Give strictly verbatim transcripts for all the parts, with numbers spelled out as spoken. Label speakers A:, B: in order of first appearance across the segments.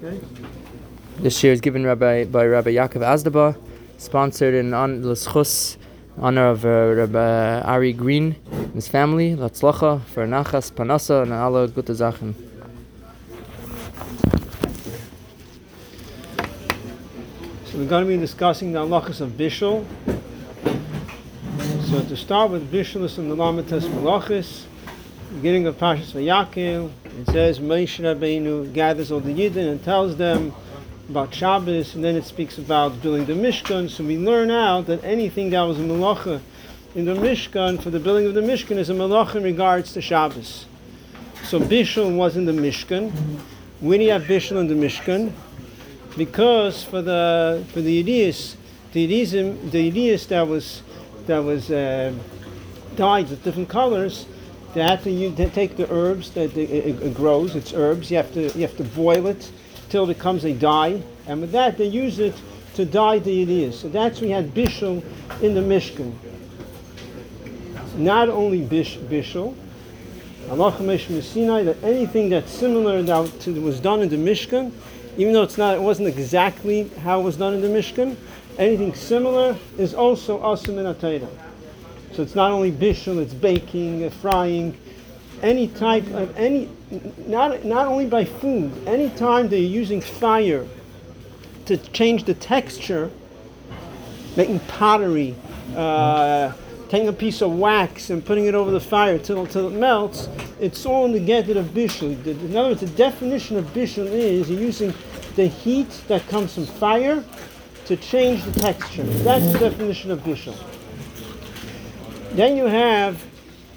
A: Okay.
B: This year is given Rabbi, by Rabbi Yaakov Azdaba, sponsored in on l'schus, honor of uh, Rabbi Ari Green and his family. Latzlacha for Nachas, Panasa, and alle gute Sachen.
A: So we're going to be discussing the halachas of Bishul. So to start with Bishul in the Lamites Malachis, beginning of Parshas Vayakhel, it says Moshe Rabbeinu gathers all the Yidden and tells them about Shabbos, and then it speaks about building the Mishkan. So we learn out that anything that was a melacha in the Mishkan, for the building of the Mishkan, is a melacha in regards to Shabbos. So Bishul was in the Mishkan. When you have Bishul in the Mishkan, because for the for the Yiddish, the Yiddishim, the Yiddish that was that was uh, dyed with different colors, they had to use, they take the herbs that it, it, it grows. It's herbs. You have to you have to boil it till it becomes a dye, and with that they use it to dye the Yiddish. So that's we had Bishul in the Mishkan. Not only bish, Bishul, Halacha Moshe Sinai, that anything that's similar that to, was done in the Mishkan, even though it's not, it wasn't exactly how it was done in the Mishkan, anything similar is also Asur Min HaTorah. So it's not only Bishul, it's baking, uh, frying, any type of, any, not not only by food, any time they're using fire to change the texture, making pottery, uh, taking a piece of wax and putting it over the fire till, till it melts, it's all in the getter of Bishul. In other words, the definition of Bishul is you're using the heat that comes from fire to change the texture. That's the definition of Bishul. Then you have,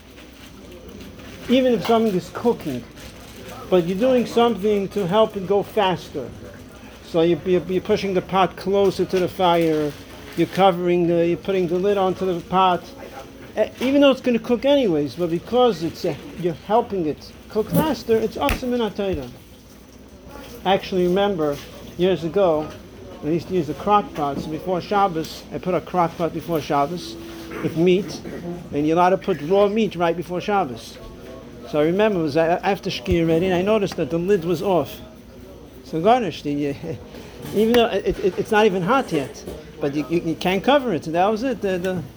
A: even if something is cooking, but you're doing something to help it go faster. So you're, you're, you're pushing the pot closer to the fire, you're covering the, you're putting the lid onto the pot, uh, even though it's going to cook anyways, but because it's uh, you're helping it cook faster, it's Asur Min HaTorah. I actually remember years ago, I used to use the crock pot, so before Shabbos, I put a crock pot before Shabbos with meat, and you're allowed to put raw meat right before Shabbos. So I remember it was after Shkia already, and I noticed that the lid was off. So garnished, even though it, it, it's not even hot yet, but you, you, you can't cover it. So that was it. The, the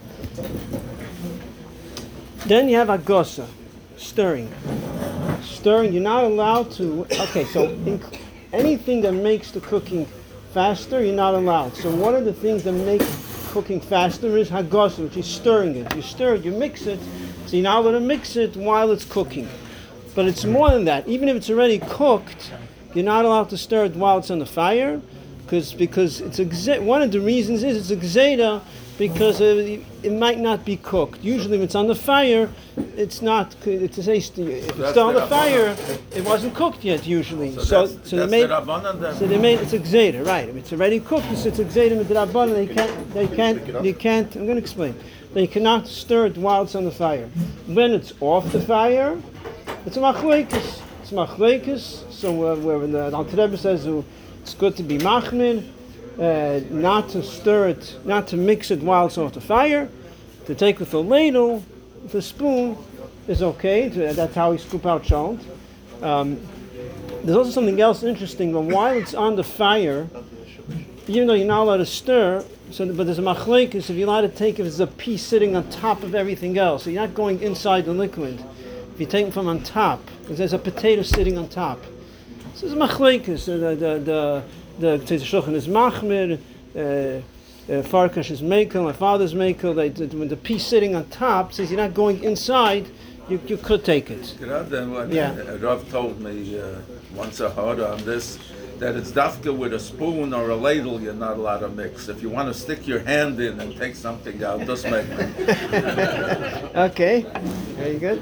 A: then you have agosa, stirring. Stirring, you're not allowed to, okay, so in, anything that makes the cooking faster, you're not allowed. So one of the things that make cooking faster is hagosa, which is stirring it. You stir it, you mix it, so you're not allowed to mix it while it's cooking. But it's more than that. Even if it's already cooked, you're not allowed to stir it while it's on the fire, because because it's a, one of the reasons is it's a gzeda, because it, it might not be cooked. Usually if it's on the fire, it's not, it's a, if it's still on the fire, it wasn't cooked yet usually.
C: So,
A: so,
C: that's,
A: so
C: that's
A: they made,
C: the
A: so they made, it's a gzeda, right. If it's already cooked, it's a gzeda midrabanan, they can't, they can't, they can't, I'm going to explain. They cannot stir it while it's on the fire. When it's off the fire, it's a machlekes. It's machlekes, so uh, where the Alter Rebbe says uh, it's good to be machmir, uh, not to stir it, not to mix it while it's off the fire. To take with a ladle, with a spoon, is okay. That's how we scoop out shalt. Um, there's also something else interesting. But while it's on the fire, even though you're not allowed to stir, so but there's a machlekes if you're allowed to take if there's a piece sitting on top of everything else. So you're not going inside the liquid. If you take it from on top, because there's a potato sitting on top. So there's a machlekes. The the the the Tzitz Shulchan is machmir. Uh, Uh, Farkash is Mekel, my father's Mekel. They, the, when the piece sitting on top says you're not going inside, you you could take it.
C: Yeah. Rav told me uh, once I heard on this that it's dafka with a spoon or a ladle you're not allowed to mix. If you want to stick your hand in and take something out, just make me.
A: Okay, very good.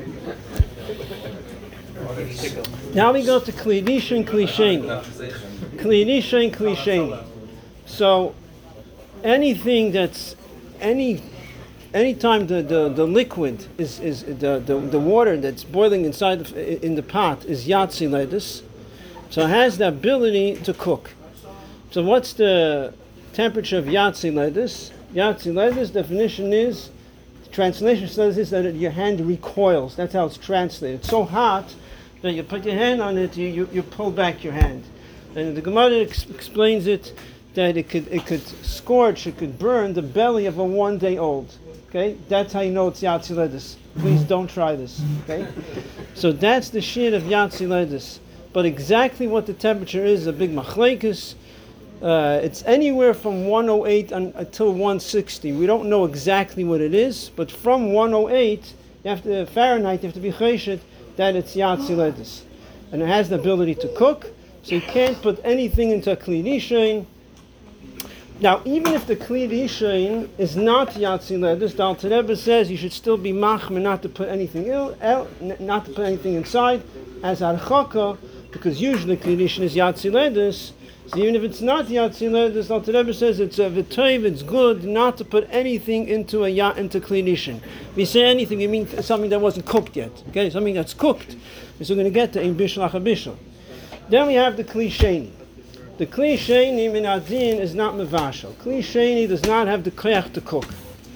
A: Now we go to Klidisha and Klisheni. Klidisha and Klisheni. So anything that's any anytime the, the, the liquid is, is the, the the water that's boiling inside the, in the pot is yatsi ledus, so it has the ability to cook. So what's the temperature of yatsi ledus? Yatsi ledus definition is, the translation says is that your hand recoils. That's how it's translated. It's so hot that you put your hand on it, you, you, you pull back your hand. And the Gemara ex- explains it that it could it could scorch, it could burn the belly of a one day old. Okay, that's how you know it's Yatziledis. Please don't try this. Okay, so that's the shear of Yatziledis. But exactly what the temperature is, a big machlekes. Uh, it's anywhere from one oh eight un, until one sixty. We don't know exactly what it is, but from one oh eight, you have to Fahrenheit, you have to be chesed that it's Yatziledis, and it has the ability to cook. So you can't put anything into a kli rishain. Now, even if the kli rishain is not Yatziledis, the Alter Rebbe says you should still be machmer not to put anything il, el, not to put anything inside as archaka, because usually kli rishain is Yatziledis. So even if it's not Yatziledis, the Alter Rebbe says it's a v'toiv, it's good not to put anything into a ya, into kli rishain. If you say anything, you mean something that wasn't cooked yet. Okay, something that's cooked. So we're going to get to ein bishul acha bishul. Then we have the kli sheni. The kli sheni min adin is not mevashal. Kli sheni does not have the koyach to cook.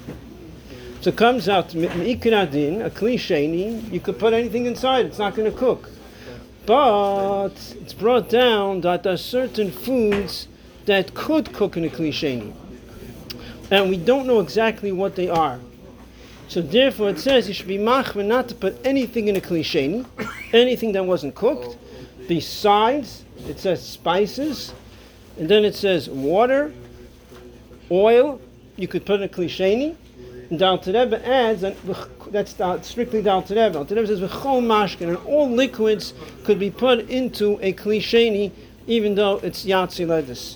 A: So it comes out me'ikar adin, a kli sheni, you could put anything inside, it's not going to cook. But it's brought down that there are certain foods that could cook in a kli sheni, and we don't know exactly what they are. So therefore it says you should be machmer not to put anything in a kli sheni, anything that wasn't cooked. Besides, it says spices, and then it says water, oil, you could put in a kli sheni. And the Alter Rebbe adds, and that's the, strictly the Alter Rebbe. Alter Rebbe says v'chol mashkin, and all liquids could be put into a kli sheni, even though it's Yatziledis.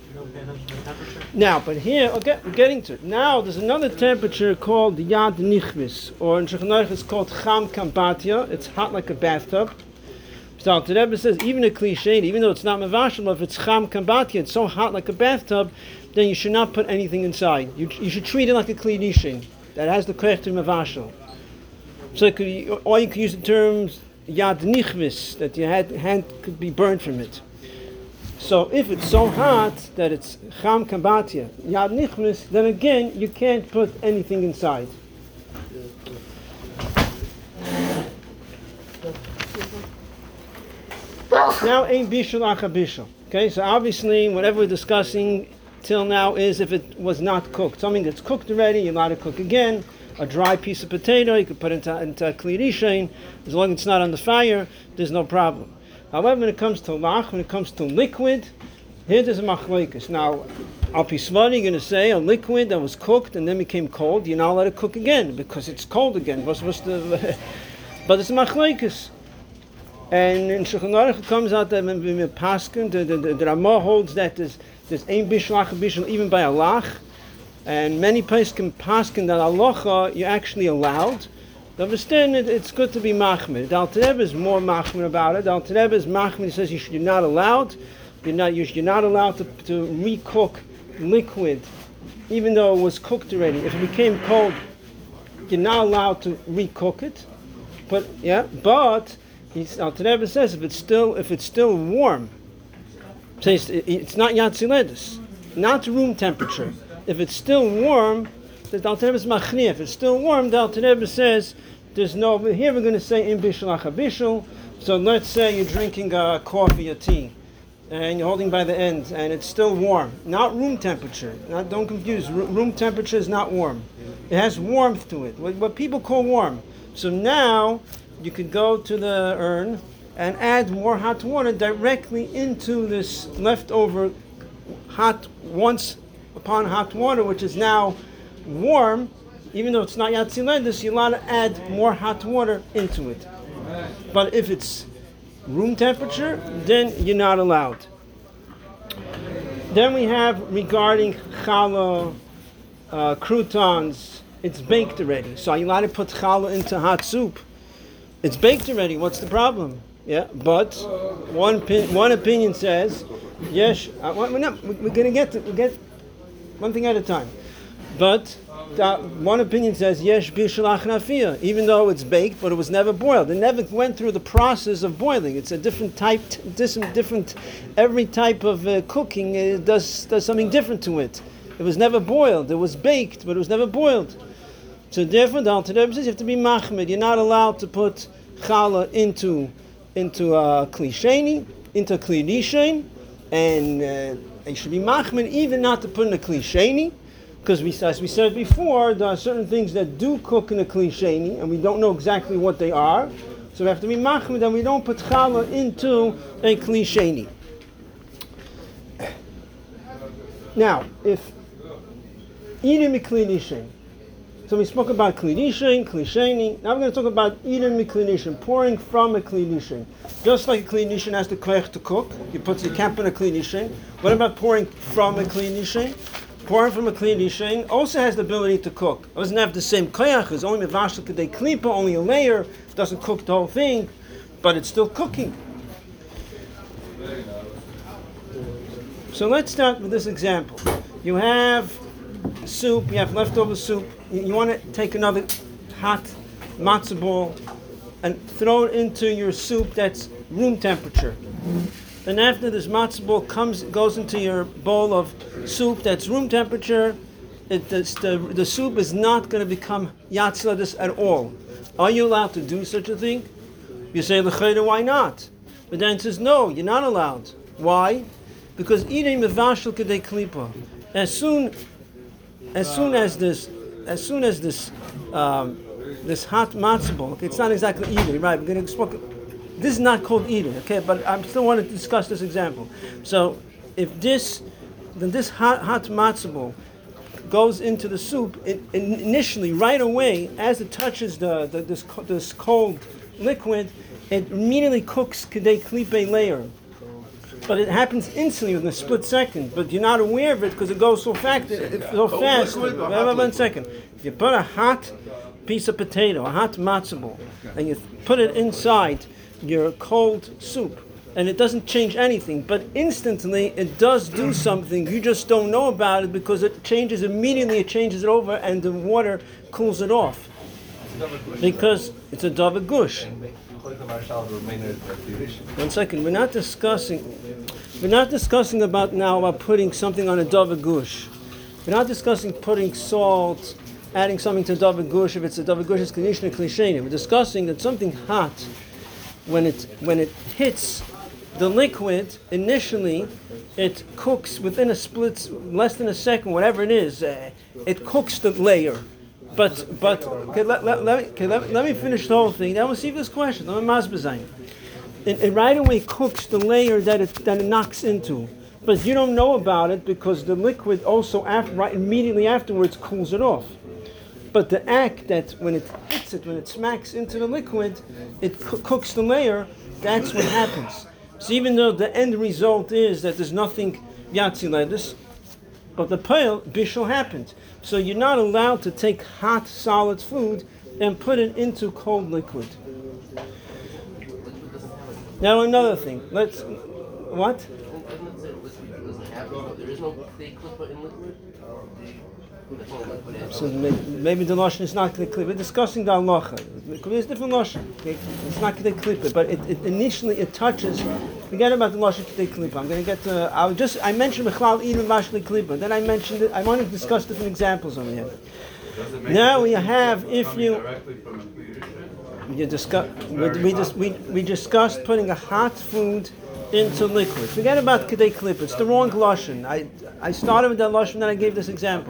A: Now, but here, okay, we're getting to it. Now, there's another temperature called Yad Nichvis, or in Shulchan Aruch it's called Cham Kambatia. It's hot like a bathtub. So Alter Rebbe says even a kli sheni, even though it's not mevashal, if it's Cham Kambatia, it's so hot like a bathtub, then you should not put anything inside. You, you should treat it like a kli rishain that has the koyach to mevashal. So it could, or you could use the terms Yad Nichvis, that your hand, hand could be burned from it. So if it's so hot that it's Cham Kambatia, Yad Nichvis, then again you can't put anything inside. Now ein bishul acha bishul. Okay, so obviously whatever we're discussing till now is if it was not cooked. Something that's cooked already, you're allowed to cook again. A dry piece of potato, you could put into, into a kli rishain. As long as it's not on the fire, there's no problem. However, when it comes to lach, when it comes to liquid, here there's a machlokes. Now, al pi svara, you're going to say a liquid that was cooked and then became cold, you're not allowed to cook again because it's cold again. What's, what's the, but it's a machlokes. And in Shulchan Aruch it comes out that when we paskin, the, the, the, the Ramah holds that there's there's ein bishul acha bishul even by a lach, and many places can paskin that halacha you're actually allowed. To understand it, it's good to be machmir. The Alter Rebbe is more machmir about it. The Alter Rebbe is machmir. He says you should, you're not allowed. You're not you're not allowed to to recook liquid, even though it was cooked already. If it became cold, you're not allowed to recook it. But yeah, but He's, Alter Rebbe says if it's still if it's still warm, says it's not Yatziledis, not room temperature. If it's still warm, the Alter Rebbe is machniah. If it's still warm, the Alter Rebbe says there's no. Here we're going to say in bishul acha bishul. So let's say you're drinking uh, coffee or tea, and you're holding by the end, and it's still warm, not room temperature. Not, don't confuse. R- room temperature is not warm. It has warmth to it. What, what people call warm. So now you could go to the urn and add more hot water directly into this leftover hot, once upon hot water, which is now warm. Even though it's not Yatziledis, you're allowed to add more hot water into it. But if it's room temperature, then you're not allowed. Then we have regarding challah, uh, croutons, it's baked already. So are you allowed to put challah into hot soup? It's baked already. What's the problem? Yeah, but one one opinion says, yes. Uh, we're not. We're going to get to we get one thing at a time. But uh, one opinion says yes, bishul achnafiyah, even though it's baked, but it was never boiled. It never went through the process of boiling. It's a different type, different, different. Every type of uh, cooking uh, does does something different to it. It was never boiled. It was baked, but it was never boiled. So therefore, the Alter Rebbe says you have to be machmir. You're not allowed to put challah into into a kli sheni, into a kli rishain, and uh, you should be machmir even not to put in a kli sheni, because we, as we said before, there are certain things that do cook in a kli sheni, and we don't know exactly what they are. So we have to be machmir that we don't put challah into a kli sheni. Now, if eating mikli nishin, so we spoke about kli nishin, kli sheni. Now we're going to talk about eating mikli nishin, pouring from a kli nishin. Just like a kli nishin has the koyach to cook, you put you can't put a kli nishin. What about pouring from a kli nishin? Pouring from a kli nishin also has the ability to cook. It doesn't have the same koyach. It's only mevashel kedei klipa, only a layer. It doesn't cook the whole thing, but it's still cooking. So let's start with this example. You have soup, you have leftover soup. You, you want to take another hot matzah ball and throw it into your soup that's room temperature. And after this matzah ball comes, goes into your bowl of soup that's room temperature, it, the, the, the soup is not going to become yatzladis at all. Are you allowed to do such a thing? You say, l'chayda, why not? But then it says, no, you're not allowed. Why? Because eating mevashel kedei klipa, as soon, as soon as this, as soon as this, um, this hot matzah ball, okay, it's not exactly eating, right? We're going to explain. This is not called eating, okay? But I still want to discuss this example. So, if this, then this hot hot matzah ball goes into the soup, it, it initially, right away, as it touches the, the this this cold liquid, it immediately cooks kedei klipe layer. But it happens instantly within a split second. But you're not aware of it because it goes so fast. It's so fast. Wait, wait, wait, one second. If you put a hot piece of potato, a hot matzah ball, and you put it inside your cold soup, and it doesn't change anything, but instantly it does do something. You just don't know about it because it changes immediately. It changes it over, and the water cools it off because it's a davar gush. One second. We're not discussing. We're not discussing about now about putting something on a davar gush. We're not discussing putting salt, adding something to davar gush. If it's a davar gush, it's konishna klisheni. We're discussing that something hot, when it when it hits the liquid initially, it cooks within a split, less than a second, whatever it is. Uh, it cooks the layer. But but okay, let, let, let, me, okay, let, let me finish the whole thing. Then we'll see this question. Let me masbazayin. It, it right away cooks the layer that it that it knocks into, but you don't know about it because the liquid also after, right immediately afterwards cools it off. But the act that when it hits it, when it smacks into the liquid, it co- cooks the layer. That's what happens. So even though the end result is that there's nothing yatziledus, but the pale bishul happened. So you're not allowed to take hot, solid food and put it into cold liquid. Now another thing. Let's what?
D: There is no klipa in liquid.
A: So maybe the lashon is not going to clip. We're discussing the halacha. There's different lashon. It's not going to clip it, but it, it initially it touches. Forget about the lashon kedei klipa. I'm going to get to. I was just I mentioned mechlal even mashli klipa. Then I mentioned it. I want to discuss different examples over here. Now we have if you. You discuss. We, we just we we discussed putting a hot food into liquid. Forget about kedei klipa. It's the wrong lashon. I I started with that lashon, then I gave this example.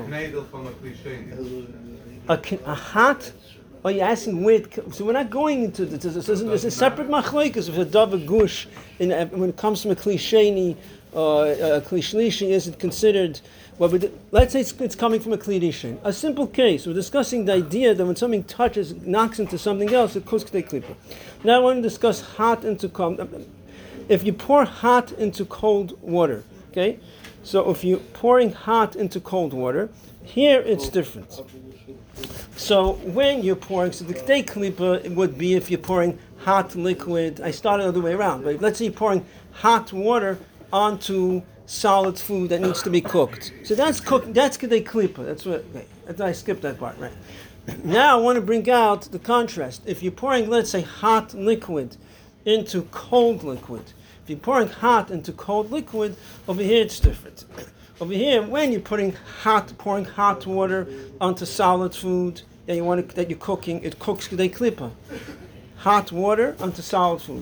A: A, a hot. Are you asking where? It, so we're not going into this. There's, there's, there's a separate machlokes of a davar gush. In uh, when it comes from a kli sheni or a kli shlishi, is it considered? Well, we, let's say it's, it's coming from a kli rishon. A simple case. We're discussing the idea that when something touches, knocks into something else, it causes kedei klipa. Now I want to discuss hot into cold. If you pour hot into cold water, okay? So if you're pouring hot into cold water, here it's different. So when you're pouring, so the kedei klipa would be if you're pouring hot liquid. I started the other way around, but let's say you're pouring hot water onto solid food that needs to be cooked. So that's cooked. That's kedei klipa. That's what. Okay, I skipped that part, right? Now I want to bring out the contrast. If you're pouring, let's say, hot liquid into cold liquid. If you're pouring hot into cold liquid, over here it's different. Over here, when you're putting hot, pouring hot water onto solid food that you want to, that you're cooking, it cooks kedei klipa. Hot water onto solid food.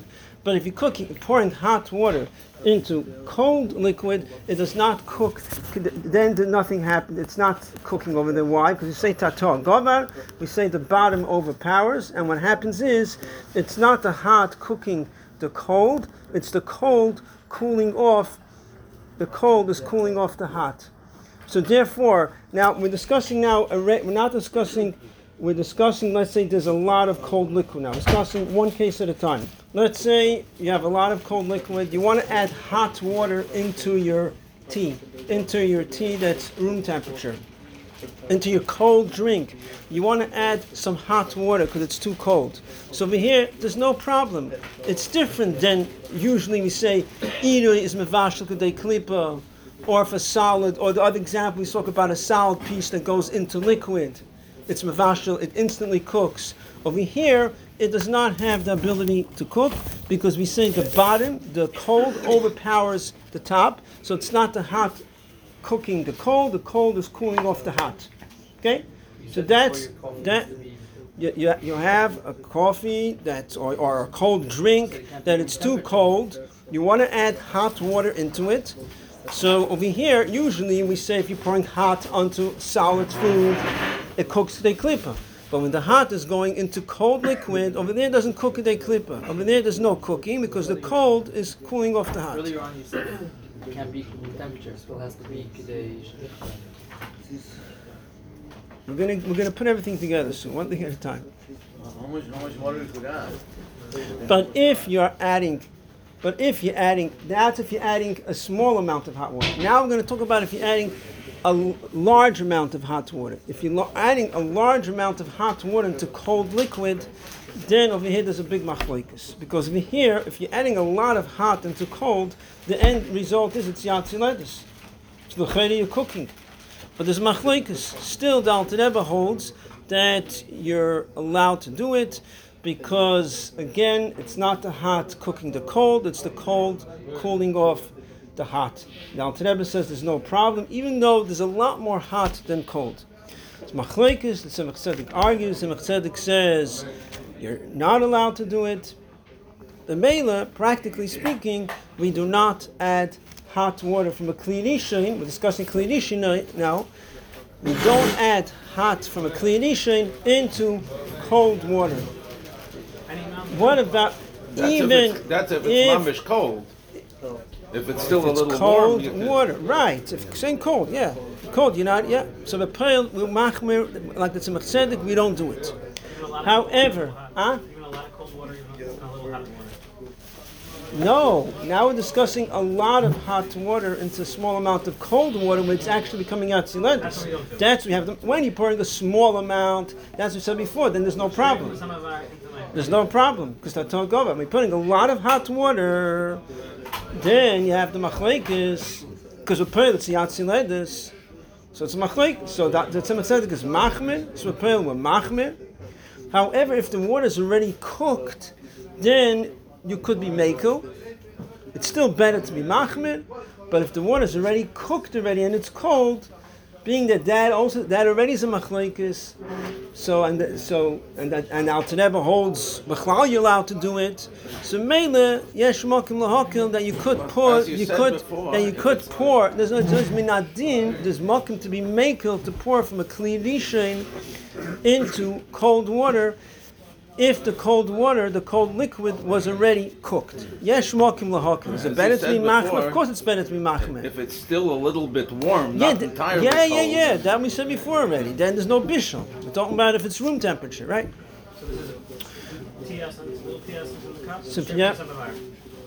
A: But if you're cooking, pouring hot water into cold liquid, it does not cook. Then nothing happens. It's not cooking over there. Why? Because you say tatar govar, we say the bottom overpowers, and what happens is it's not the hot cooking the cold, it's the cold cooling off. The cold is cooling off the hot. So therefore, now we're discussing now. We're not discussing. We're discussing. Let's say there's a lot of cold liquid now. We're discussing one case at a time. Let's say you have a lot of cold liquid. You want to add hot water into your tea, into your tea that's room temperature, into your cold drink. You want to add some hot water because it's too cold. So over here, there's no problem. It's different than usually we say, either is mevashel k'dei klipa, or if a salad, or the other example we talk about a salad piece that goes into liquid. It's mevashel, it instantly cooks. Over here, it does not have the ability to cook because we say the bottom, the cold overpowers the top, so it's not the hot cooking the cold, the cold is cooling off the hot. Okay? So that's, that, you, you, you have a coffee that's, or, or a cold drink that it's too cold, you want to add hot water into it. So over here, usually we say if you're pouring hot onto solid food, it cooks the klipa. But when the hot is going into cold liquid, over there it doesn't cook the klipa. Over there there's no cooking because the cold is cooling off the hot.
D: Earlier on you said it can't be room temperature, it still has to be k'dei.
A: We're gonna we're gonna put everything together soon, one thing at a time.
E: How much, how much water could add?
A: But if you're adding, but if you're adding, that's if you're adding a small amount of hot water. Now we're going to talk about if you're adding a l- large amount of hot water. If you're lo- adding a large amount of hot water into cold liquid, then over here there's a big machlokes. Because over here, if you're adding a lot of hot into cold, the end result is it's yatziledus. It's the chayre you're cooking. But there's machlokes. Still, the Alter Rebbe holds that you're allowed to do it, because again, it's not the hot cooking the cold, it's the cold cooling off the hot. The Alter Rebbe says there's no problem, even though there's a lot more hot than cold. It's machlokes, the Tzemach Tzedek argues, the Tzemach Tzedek says you're not allowed to do it. The Mela, practically speaking, we do not add hot water from a Kli Rishon. We're discussing Kli Rishon now. We don't add hot from a Kli Rishon into cold water. What about
C: That's
A: even
C: if it's, that's if it's
A: if
C: mamish cold. If it's still a
A: it's
C: little
A: cold
C: warm, you can-
A: water? Right. If it's saying cold, yeah. Cold, you're not, yeah. So the pearl, we machmir, like the Tzemach Tzedek, we don't do it. However, huh?
F: Even a lot of cold water, even a little hot water.
A: No, now we're discussing a lot of hot water into a small amount of cold water, where it's actually coming out silendus. That's we have. The, when you're pouring a small amount, that's what we said before. Then there's no problem.
F: Some of our intellect.
A: There's no problem because that's all go. We're putting a lot of hot water. Then you have the machlekes because we're putting it's yatziledus. So it's machlek. So that the Tzemach Tzedek is machmir. So we're putting with machmir. However, if the water is already cooked, then you could be mekel. It's still better to be machmir, but if the water is already cooked already and it's cold, being that that also that already is a machlekes, so and the, so and that and Alter Rebbe holds b'chlal you're allowed to do it. So mele yesh makim lahakil that you could pour,
C: As you
A: you
C: said
A: could
C: before,
A: that you
C: if
A: could
C: it's-
A: pour. There's no there's minadin. There's makim to be mekel to pour from a kli rishon into cold water. If the cold water, the cold liquid was already cooked. Yesh makim lahakil. Is it
C: As
A: better
C: you
A: to be
C: said
A: machmir?
C: before,
A: Of course, it's better to be machmir.
C: if it's still a little bit warm,
A: Yeah,
C: not
A: th-
C: entirely
A: yeah,
C: cold.
A: yeah, yeah. That we said before already. Then there's no bishul. We're talking about if it's room temperature, right?
F: So this is T S and little T S in the cup.
A: So,
F: straight
A: yeah.
F: from the samovar.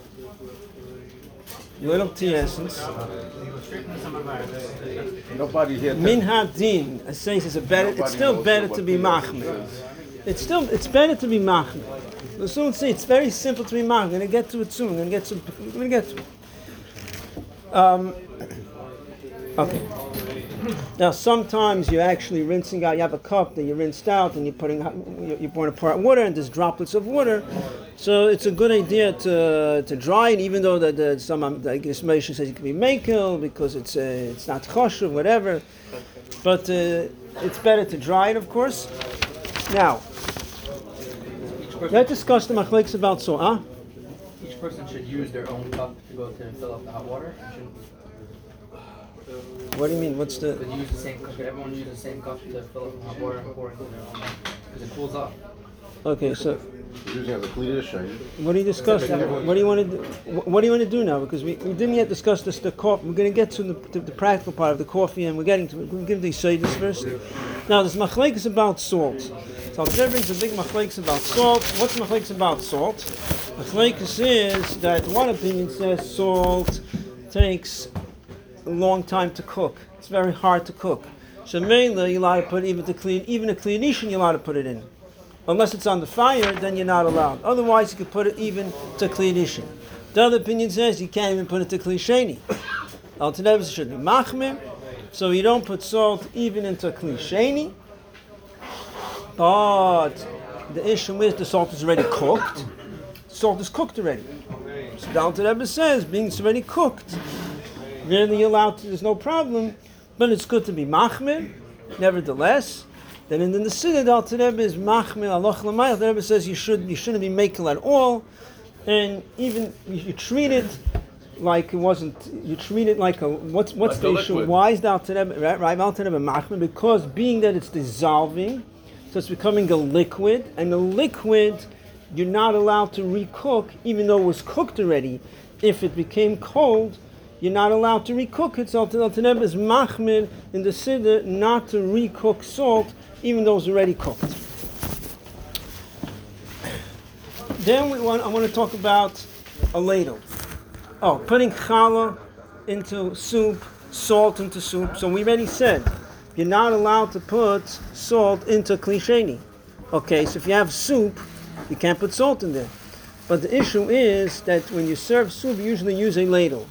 A: Little tea essence.
F: You go straight from the samovar. That's-
C: Nobody here.
A: Min hadin. It says it's a better. It's still better to be machmir. It's still it's better to be machmir. We'll soon see. It's very simple to be machmir. We're gonna get to it soon. We're gonna get to. We're gonna get to it. Um. Okay. Now sometimes you're actually rinsing out. You have a cup that you rinsed out, and you're putting hot- you're you're pouring to pour out water, and there's droplets of water. So it's a good idea to to dry it, even though the, the some um, the information says it can be mekel because it's uh, it's not choshev, whatever. But uh, it's better to dry it, of course. Now, let's discuss the machlekes about so. Huh?
E: Each
D: each person should use their own cup to go to fill up the hot water. Shouldn't
A: What do you mean? What's the?
D: Could use the same cup. Could everyone use the same cup to fill up the hot water and pour into their own? Because it cools off.
A: Okay, so
E: He's using it as a clean dish, right?
A: what are you discussing? What do you want to do? What do you want to do now? Because we, we didn't yet discuss this. The coffee. We're going to get to the, to the practical part of the coffee, and we're getting to it. We'll give these this first. Now, this machlekes about salt. So there brings a big machlekes about salt. What's machlekes about salt? Machlekes is that one opinion says salt takes a long time to cook. It's very hard to cook. So mainly you're allowed to put even to clean even a clean ishin, you're allowed to put it in. Unless it's on the fire, then you're not allowed. Otherwise, you could put it even to klidishin. The other opinion says you can't even put it to klisheni. Altogether, it should be machmir. So you don't put salt even into klisheni. But the issue is the salt is already cooked. Salt is cooked already. So the Alter says being it's already cooked, really allowed to, there's no problem. But it's good to be machmir. Nevertheless. Then in the Nesidah, the Alter Rebbe is machmir aloch l'mayach. The Rebbe says you should you shouldn't be makel at all, and even you, you treat it like it wasn't. You treat it like a what's what's
C: Like
A: the
C: a
A: issue?
C: liquid.
A: Why is the Alter Rebbe right? Right, Alter Rebbe machmir because being that it's dissolving, so it's becoming a liquid, and the liquid you're not allowed to recook, even though it was cooked already. If it became cold, you're not allowed to recook it. So Alter Rebbe is machmir in the Siddur not to recook salt, even though it's already cooked. Then we want, I want to talk about a ladle. Oh, putting challah into soup, salt into soup. So we already said you're not allowed to put salt into klisheni. Okay, so if you have soup, you can't put salt in there. But the issue is that when you serve soup, you usually use a ladle.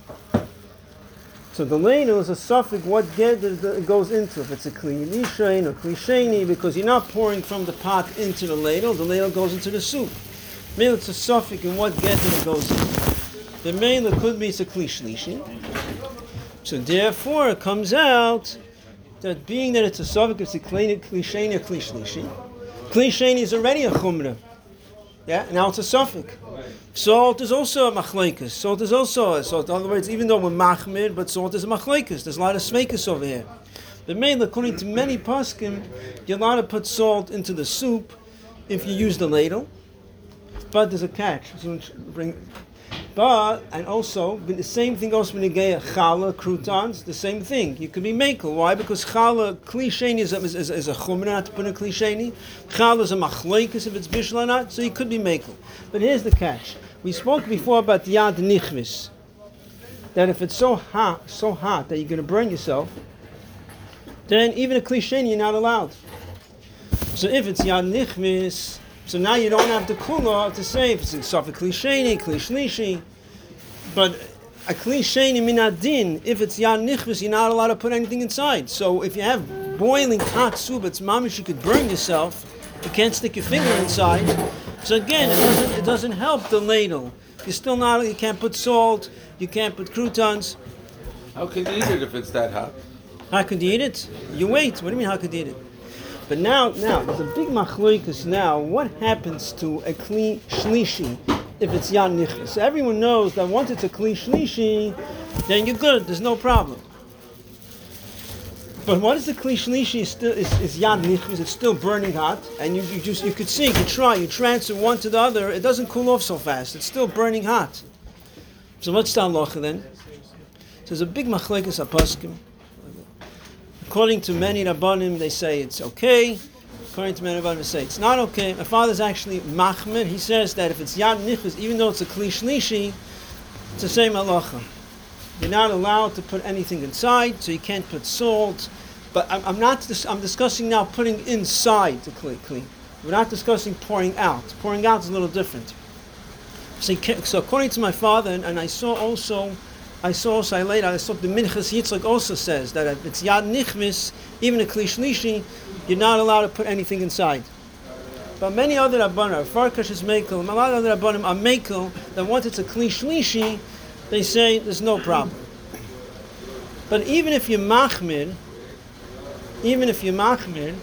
A: So the ladle is a suffix what gather it goes into. If it's a kli nishain or kli sheni, because you're not pouring from the pot into the ladle, the ladle goes into the soup. Maybe it's a suffix in what gather it goes into. The ladle could be it's a kli shlishi. So therefore it comes out that being that it's a suffix, it's a kli sheni or kli shlishi. Kli sheni is already a chumrah. Yeah, now it's a suffix. Salt is also a machlekes. Salt is also a salt. In other words, even though we're machmir, but salt is a machlekes. There's a lot of smekes over here. The main, according to many poskim, you're allowed to put salt into the soup if you use the ladle. But there's a catch. So bring, but and also the same thing goes when you get challah, croutons. The same thing. You could be makel. Why? Because challah klisheni is, is, is, is a chumrah not to put in klisheni. Challah is a machlekes if it's bishul or not. So you could be makel. But here's the catch. We spoke before about yad nichvis, that if it's so hot, so hot that you're going to burn yourself, then even a klisheni you're not allowed. So if it's yad nichvis, so now you don't have the kula to say if it's a sofa klisheni, klishlishi, but a klisheni minadin, if it's yad nichvis, you're not allowed to put anything inside. So if you have boiling hot soup, it's mamish, you could burn yourself. You can't stick your finger inside. So again, it doesn't, it doesn't help the ladle. You're still not, you can't put salt, you can't put croutons.
C: How can you eat it if it's that hot?
A: How could you eat it? You wait. What do you mean, how could you eat it? But now, now, there's a big machloikus now. What happens to a kli shlishi if it's yad nichvis? So everyone knows that once it's a kli shlishi, then you're good. There's no problem. But what is the kli shlishi is still is, is yad nichvis? It's still burning hot, and you, you just you could see, you could try, you transfer one to the other. It doesn't cool off so fast. It's still burning hot. So what's the halacha then? So there's a big machlekes apaskim. According to many rabbanim, they say it's okay. According to many rabbanim, they say it's not okay. My father's actually machmir. He says that if it's yad nichvis, even though it's a kli shlishi, it's the same halacha. You're not allowed to put anything inside, so you can't put salt. But I'm, I'm not. Dis- I'm discussing now putting inside the kli. kli. We're not discussing pouring out. Pouring out is a little different. So, you can't, so according to my father, and, and I saw also, I saw also I later I saw the Minchas Yitzchak also says that if it's yad nichmis, even a kli shlishi, you're not allowed to put anything inside. But many other rabbanim, Farkash is mekel, a lot of other rabbanim are mekel that once it's a kli shlishi, they say there's no problem. But even if you're machmir, even if you're machmir,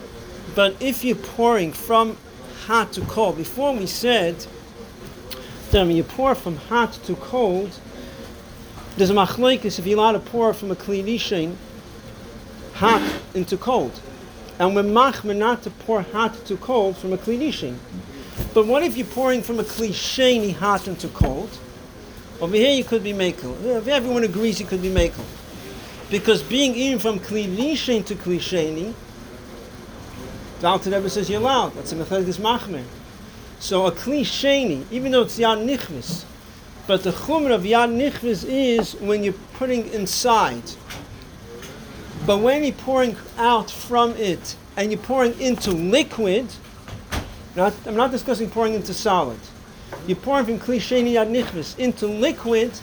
A: but if you're pouring from hot to cold, before we said Then when you pour from hot to cold, there's a machlokes if you're allowed to pour from a kli nishin hot into cold. And we're machmer not to pour hot to cold from a kli nishin. But what if you're pouring from a kli sheni hot into cold? Over here you could be mekel. If everyone agrees you could be mekel. Because being even from kli nishin to kli sheni, the Alter Rebbe says you're allowed. That's a mechelekes machmer. So a kli sheni, even though it's yad nichvis, but the chumrah of yad nichvis is when you're putting inside. But when you're pouring out from it and you're pouring into liquid, not, I'm not discussing pouring into solid. You're pouring from kli sheni yad nichvis into liquid,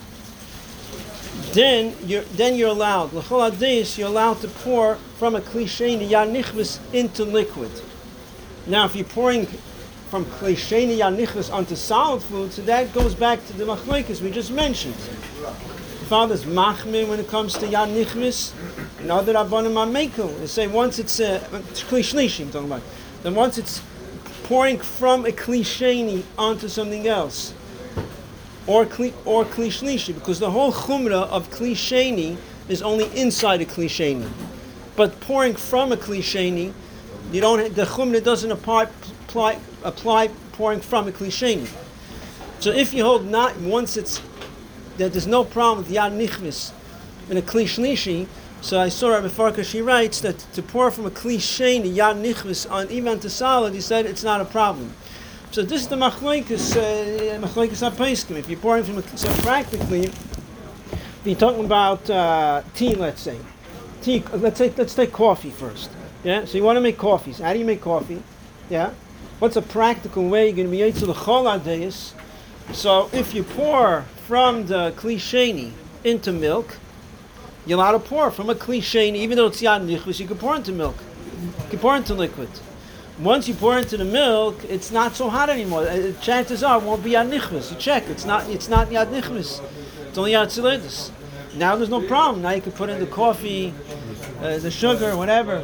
A: then you're then you're allowed. L'chol hadis, you're allowed to pour from a kli sheni yad nichvis into liquid. Now, if you're pouring from kli sheni yad nichvis onto solid food, so that goes back to the machlokes we just mentioned. Father's machmir when it comes to yad nichvis, and other rabbanim are mekel. They say once it's uh, kli shlishi, I'm talking about. Then once it's pouring from a kli sheni onto something else, or kli or kli shlishi, because the whole chumrah of kli sheni is only inside a kli sheni. But pouring from a kli sheni, you don't. The chumrah doesn't apply, apply apply pouring from a kli sheni. So if you hold not once it's that there's no problem with yad nichvis in a kli shlishi. So I saw Rabbi Farka, she writes that to pour from a kli sheni yad nichvis on even to solid, he said it's not a problem. So this is the machlokes uh, machlokes hapaiskim. If you're pouring from a, so practically, if you're talking about uh, tea, let's say, tea. Let's take let's take coffee first. Yeah. So you want to make coffees. How do you make coffee? Yeah. What's a practical way you're going to be able to the chol hadayis? So if you pour from the kli sheni into milk, you're allowed to pour from a kli sheni, even though it's yad nichvis, you can pour into milk. You can pour into liquid. Once you pour into the milk, it's not so hot anymore. Uh, chances are it won't be yad nichvis. You check, it's not it's not yad nichvis. It's only yad tzilidus. Now there's no problem. Now you can put in the coffee, uh, the sugar, whatever.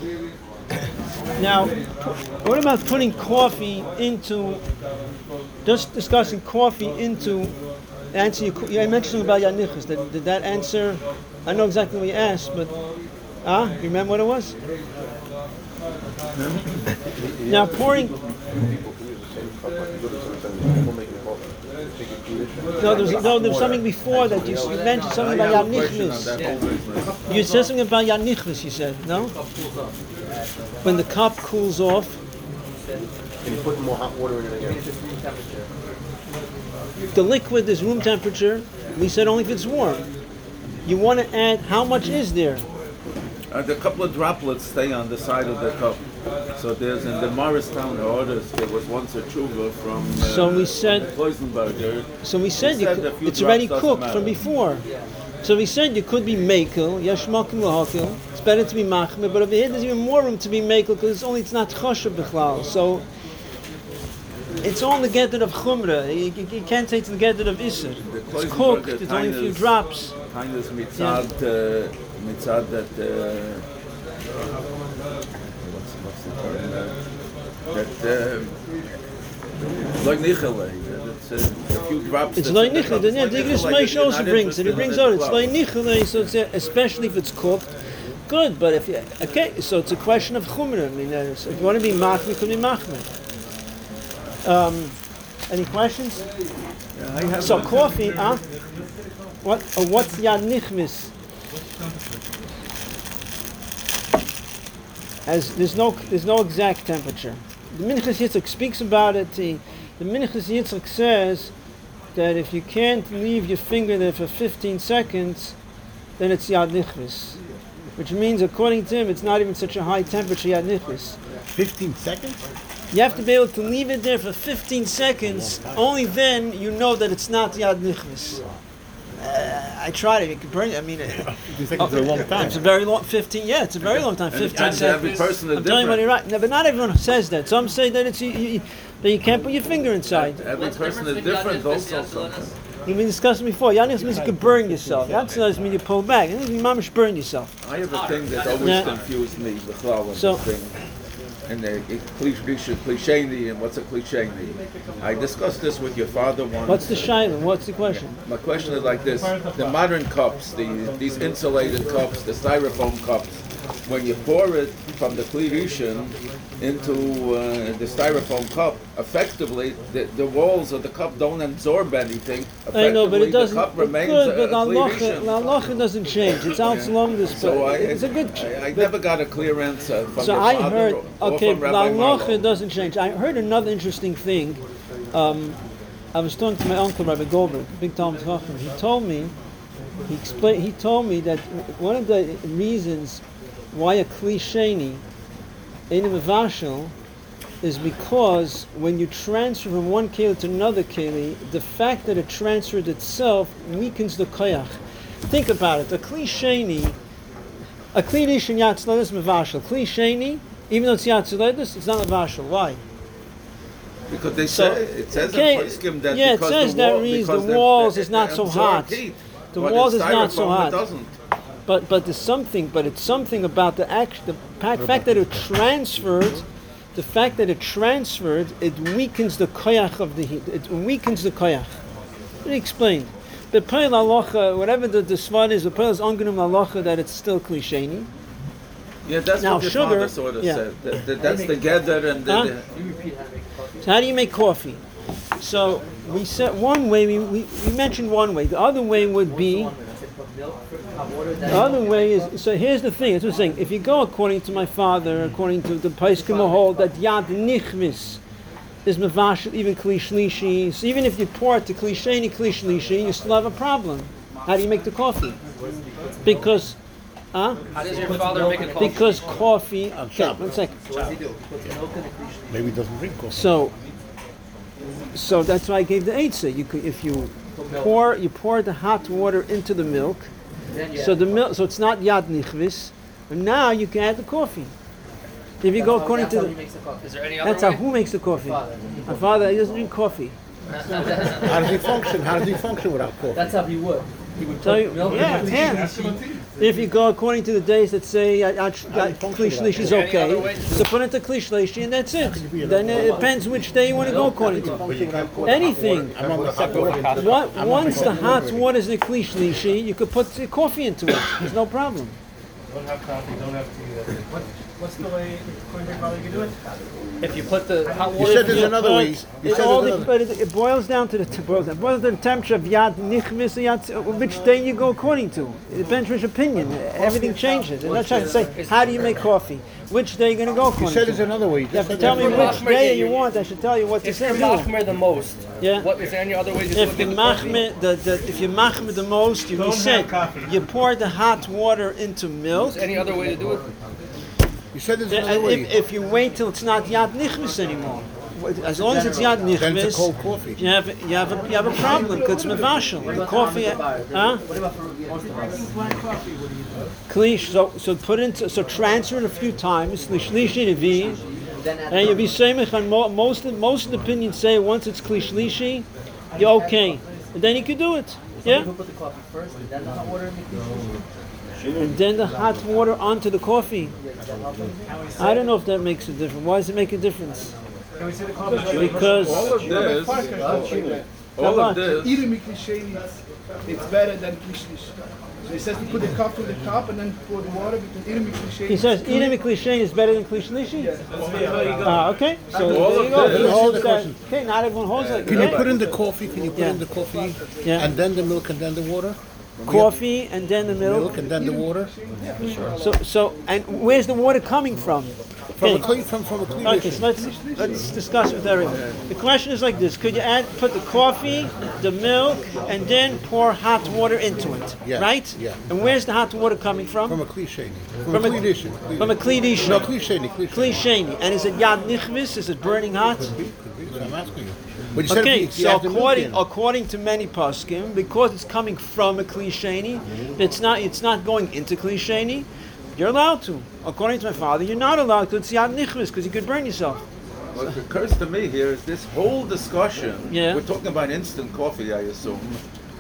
A: Now, what about putting coffee into, just discussing coffee into, answer your, you mentioned about yad nichvis. Did, did that answer, I know exactly what you asked, but, ah, you remember what it was? Now pouring, no, there was, no, there was something before that you, you mentioned something about yad nichvis. You said something about yad nichvis, you said, no? When the cup cools off.
E: Can you put more hot water in it again?
A: The liquid is room temperature. We said only if it's warm. You want to add, how much is there?
C: Uh, the couple of droplets stay on the side of the cup. So there's in the Morristown orders, there was once a tshuva from uh,
A: So we said-
C: Kloisenberger.
A: So we said you
C: said
A: could,
C: a few
A: it's already
C: drops doesn't
A: cooked from
C: matter.
A: before. So we said you could be mekel, yashmakim lahakil. It's better to be machmer, but over here there's even more room to be mekel because it's only it's not chashav bichlal. So it's all the getter of chumrah. You, you, you can't say it's the getter of isser. It's cooked. It's only a few
C: Tainas-
A: drops.
C: Tainas mitzad, uh, mitzad that. Uh, what's, what's the term? Uh, that. Like nichele. It's uh, a few drops.
A: It's
C: that's
A: like
C: in the
A: nichel.
C: cup.
A: The
C: It's like
A: Digris
C: nichele,
A: Meish
C: you're
A: also
C: not
A: brings it. He
C: interested
A: brings
C: in
A: out
C: it
A: it's
C: as
A: like
C: well.
A: nichel. So it's, uh, especially if it's cooked, good. But if you, okay, so it's a question of chumrah. I mean, uh, so if you want to be machmer, you can be machmer. Um, any questions?
C: Yeah, I have
A: So
C: one.
A: coffee, huh? What? Uh, what's yad nichmis? As there's no there's no exact temperature. The Minchas Yitzchak speaks about it. The, the Minchas Yitzchak says that if you can't leave your finger there for fifteen seconds, then it's yad nichmis, which means according to him it's not even such a high temperature yad nichmis.
E: fifteen seconds?
A: You have to be able to leave it there for fifteen seconds. Only then you know that it's not yad nichmis. Uh, I tried it. It could burn. I mean, it,
E: fifteen seconds is a long time.
A: it's a very long. Fifteen. Yeah, it's a very long time.
C: And-
A: Fifteen
C: and
A: seconds.
C: every person is
A: I'm telling you what
C: different.
A: you're right. No, but not everyone says that. Some say that it's you, you, that you can't put your finger inside.
C: Every
D: What's the
C: person is
D: difference between
C: different
D: yad nichvis
C: also.
D: and yad tzilidus?
A: We've been discussing before. Yad nichvis means you could burn yourself. Yad tzilidus means you pull back. It means you mamish burn yourself.
C: I have a thing that always
A: Yeah.
C: confused me, the flower
A: So-
C: thing. and the cliche, cliche, and what's a cliche? I discussed this with your father once.
A: What's the shaila? What's the question?
C: My question is like this: the modern cups, the these insulated cups, the styrofoam cups, when you pour it from the Kli Rishon into uh, the styrofoam cup, effectively the, the walls of the cup don't absorb anything.
A: I know, but it doesn't.
C: The cup remains
A: good, but
C: a, a Kli
A: halacha,
C: Rishon.
A: halacha doesn't change. It's out long this.
C: So I,
A: it's a good.
C: I, I
A: but-
C: never got a clear answer from
A: So
C: your
A: I
C: father
A: heard.
C: or, or
A: Okay,
C: from Rabbi
A: halacha
C: Marlowe.
A: doesn't change. I heard another interesting thing. Um, I was talking to my uncle Rabbi Goldberg, big Talmud Chacham. He told me. He explained. He told me that one of the reasons why a Kli Sheni in a mevashel is because when you transfer from one keli to another keli, the fact that it transferred itself weakens the koyach. Think about it. A Kli Sheni, a Kli Rishon Yatzledus mevashel. Kli Sheni, even though it's Yatzledus, it's not mevashel. Why?
C: Because they
A: So,
C: say it says
A: okay,
C: in Poskim that
A: yeah, it
C: because
A: says
C: the
A: that
C: wall,
A: reason
C: because
A: the
C: the-
A: walls
C: the-
A: is not
C: they
A: so
C: absorb
A: hot.
C: heat,
A: The
C: but
A: walls
C: in
A: is not so
C: styrofoam,
A: hot.
C: It doesn't.
A: But but there's something. But it's something about the act, the pa- fact that it transferred. The fact that it transferred, it weakens the koyach of the heat. It weakens the koyach. Let me explain. The peil halacha, whatever the the svad is, the peil is ongenim halacha that it's still klisheni.
C: Yeah, that's
A: Now,
C: what your
A: sugar-
C: father sort of
A: yeah.
C: said. That, that, that's the gather and the,
A: Huh?
C: the
D: You repeat how to make coffee.
A: So how do you make coffee? So we said one way. We, we, we mentioned one way. The other way would be.
D: One minute. I said put milk, hot water, then
A: The other way is, so here's the thing, that's what I'm saying, if you go according to my father, according to the Paiskim hold, that Yad Nichvis is Mavashel, even Kli Shlishi, so even if you pour it to Kli Sheni, Kli Shlishi, you still have a problem. How do you make the coffee? Because, huh?
D: How does your father make a coffee?
A: Because coffee, okay, one second.
D: So what does he do? He puts milk in the creation.
E: Maybe he doesn't drink coffee.
A: So, so that's why I gave the eitzah. You could, if you pour, you pour the hot water into the milk,
D: Then you
A: so
D: add
A: the milk, so it's not yad nichvis, and now you can add the coffee. If you go
D: That's how-
A: according
D: that's
A: to
D: how
A: the,
D: he makes the coffee. Is there any other
A: that's how
D: way?
A: who makes the coffee?
D: Father.
A: My father, he doesn't drink coffee.
E: How does he function? How does he function without coffee?
D: That's how he would. He would
A: So
D: put
A: you,
D: milk
A: yeah,
D: in the
A: yeah. If you go according to the days that say uh, uh, kli shlishi is
D: there any other way
A: okay,
D: to
A: so put it to kli shlishi and that's it. Then it depends which day you want to go according to. Anything.
E: I'm on the second one.
A: What, once the hot water is in kli shlishi, you could put the coffee into it. There's no problem.
F: Don't have coffee, don't have tea. What, what's the way, according to your father, you can do it?
D: If you put the hot
E: You
D: water.
E: said there's another way. You
A: It,
E: said
A: all
E: there's
A: the,
E: another.
A: but it, it boils down to the it boils, down, it boils down to the temperature of yad nichvis, yad, uh, which day you go according to. It depends which opinion. Everything changes. And that's trying to say, how do you make coffee? Which day you're going to go
E: You
A: according
E: said there's
A: to?
E: another way. You
A: You have
E: just
A: to
E: said
A: tell me
E: there's
A: which
E: another way.
A: day you want. I should tell you what to
D: If
A: say.
D: you're
A: do.
D: machmer the most,
A: Yeah.
D: what is there any other way to do
A: If
D: it?
A: you machme the, the if you machme the most, you we
F: Don't
A: said
F: have coffee.
A: you pour the hot water into milk.
D: Is there any other way to do it?
E: You said there's
A: And
E: another way.
A: if, if you wait till it's not yad nichvis anymore, as long as it's yad
E: Then it's a
A: nichvis,
E: cold coffee.
A: you have you have a, you have a problem because it's mevashel. The coffee, huh?
D: What about for
A: Klish, so so put into so transfer it a few times. Lishlishi nevi,
D: then add
A: and you'll be samech on mo- most of, most of the opinions say once it's klishlishi, you're okay, and then you can do it. Yeah,
D: You put the coffee first, and then the hot water in the creation.
A: and then the hot water onto the coffee. I don't know if that makes a difference. Why does it make a difference?
F: Can we see the coffee?
A: Because
C: all of this, all
A: much?
C: of this.
G: Eating klisheni, it's better than klishlish. So he says to put the cup in the cup and then pour the water because eating klisheni.
A: he says eating a cliche is better than klishlishi. Ah, okay. So
C: All
A: there you
C: of
A: go.
C: this-
A: He
E: Hold
A: says
E: the
A: that-
E: question.
A: Okay, not everyone holds like
E: Can you
A: that.
E: put in the coffee? Can you put
A: Yeah.
E: in the coffee?
A: Yeah.
E: And then the milk and then the water?
A: Coffee and then the milk.
E: Milk and then the water?
A: So so and where's the water coming from?
E: From a
A: Okay.
E: clean, from, from a clean
A: Okay,
E: dish.
A: so let's let's discuss with everyone. The question is like this: could you add put the coffee, the milk, and then pour hot water into it?
E: Yeah,
A: Right?
E: yeah.
A: And where's the hot water coming from?
E: From a cliche. From,
A: From
E: a
A: a-
E: clean dish.
A: From a kli rishon.
E: No, cliche, cliche.
A: Klisheni. And is it yad nichvis? Is it burning hot?
E: Could be, could be. So I'm asking you. But you said
A: Okay,
E: if you
A: so
E: add the milk
A: according
E: in.
A: according to many poskim, because it's coming from a klisheni, it's not it's not going into klisheni. You're allowed to. According to my father, you're not allowed to. It's yad nichvis because you could burn yourself.
C: What occurs to me here is this whole discussion.
A: Yeah.
C: We're talking about instant coffee, I assume.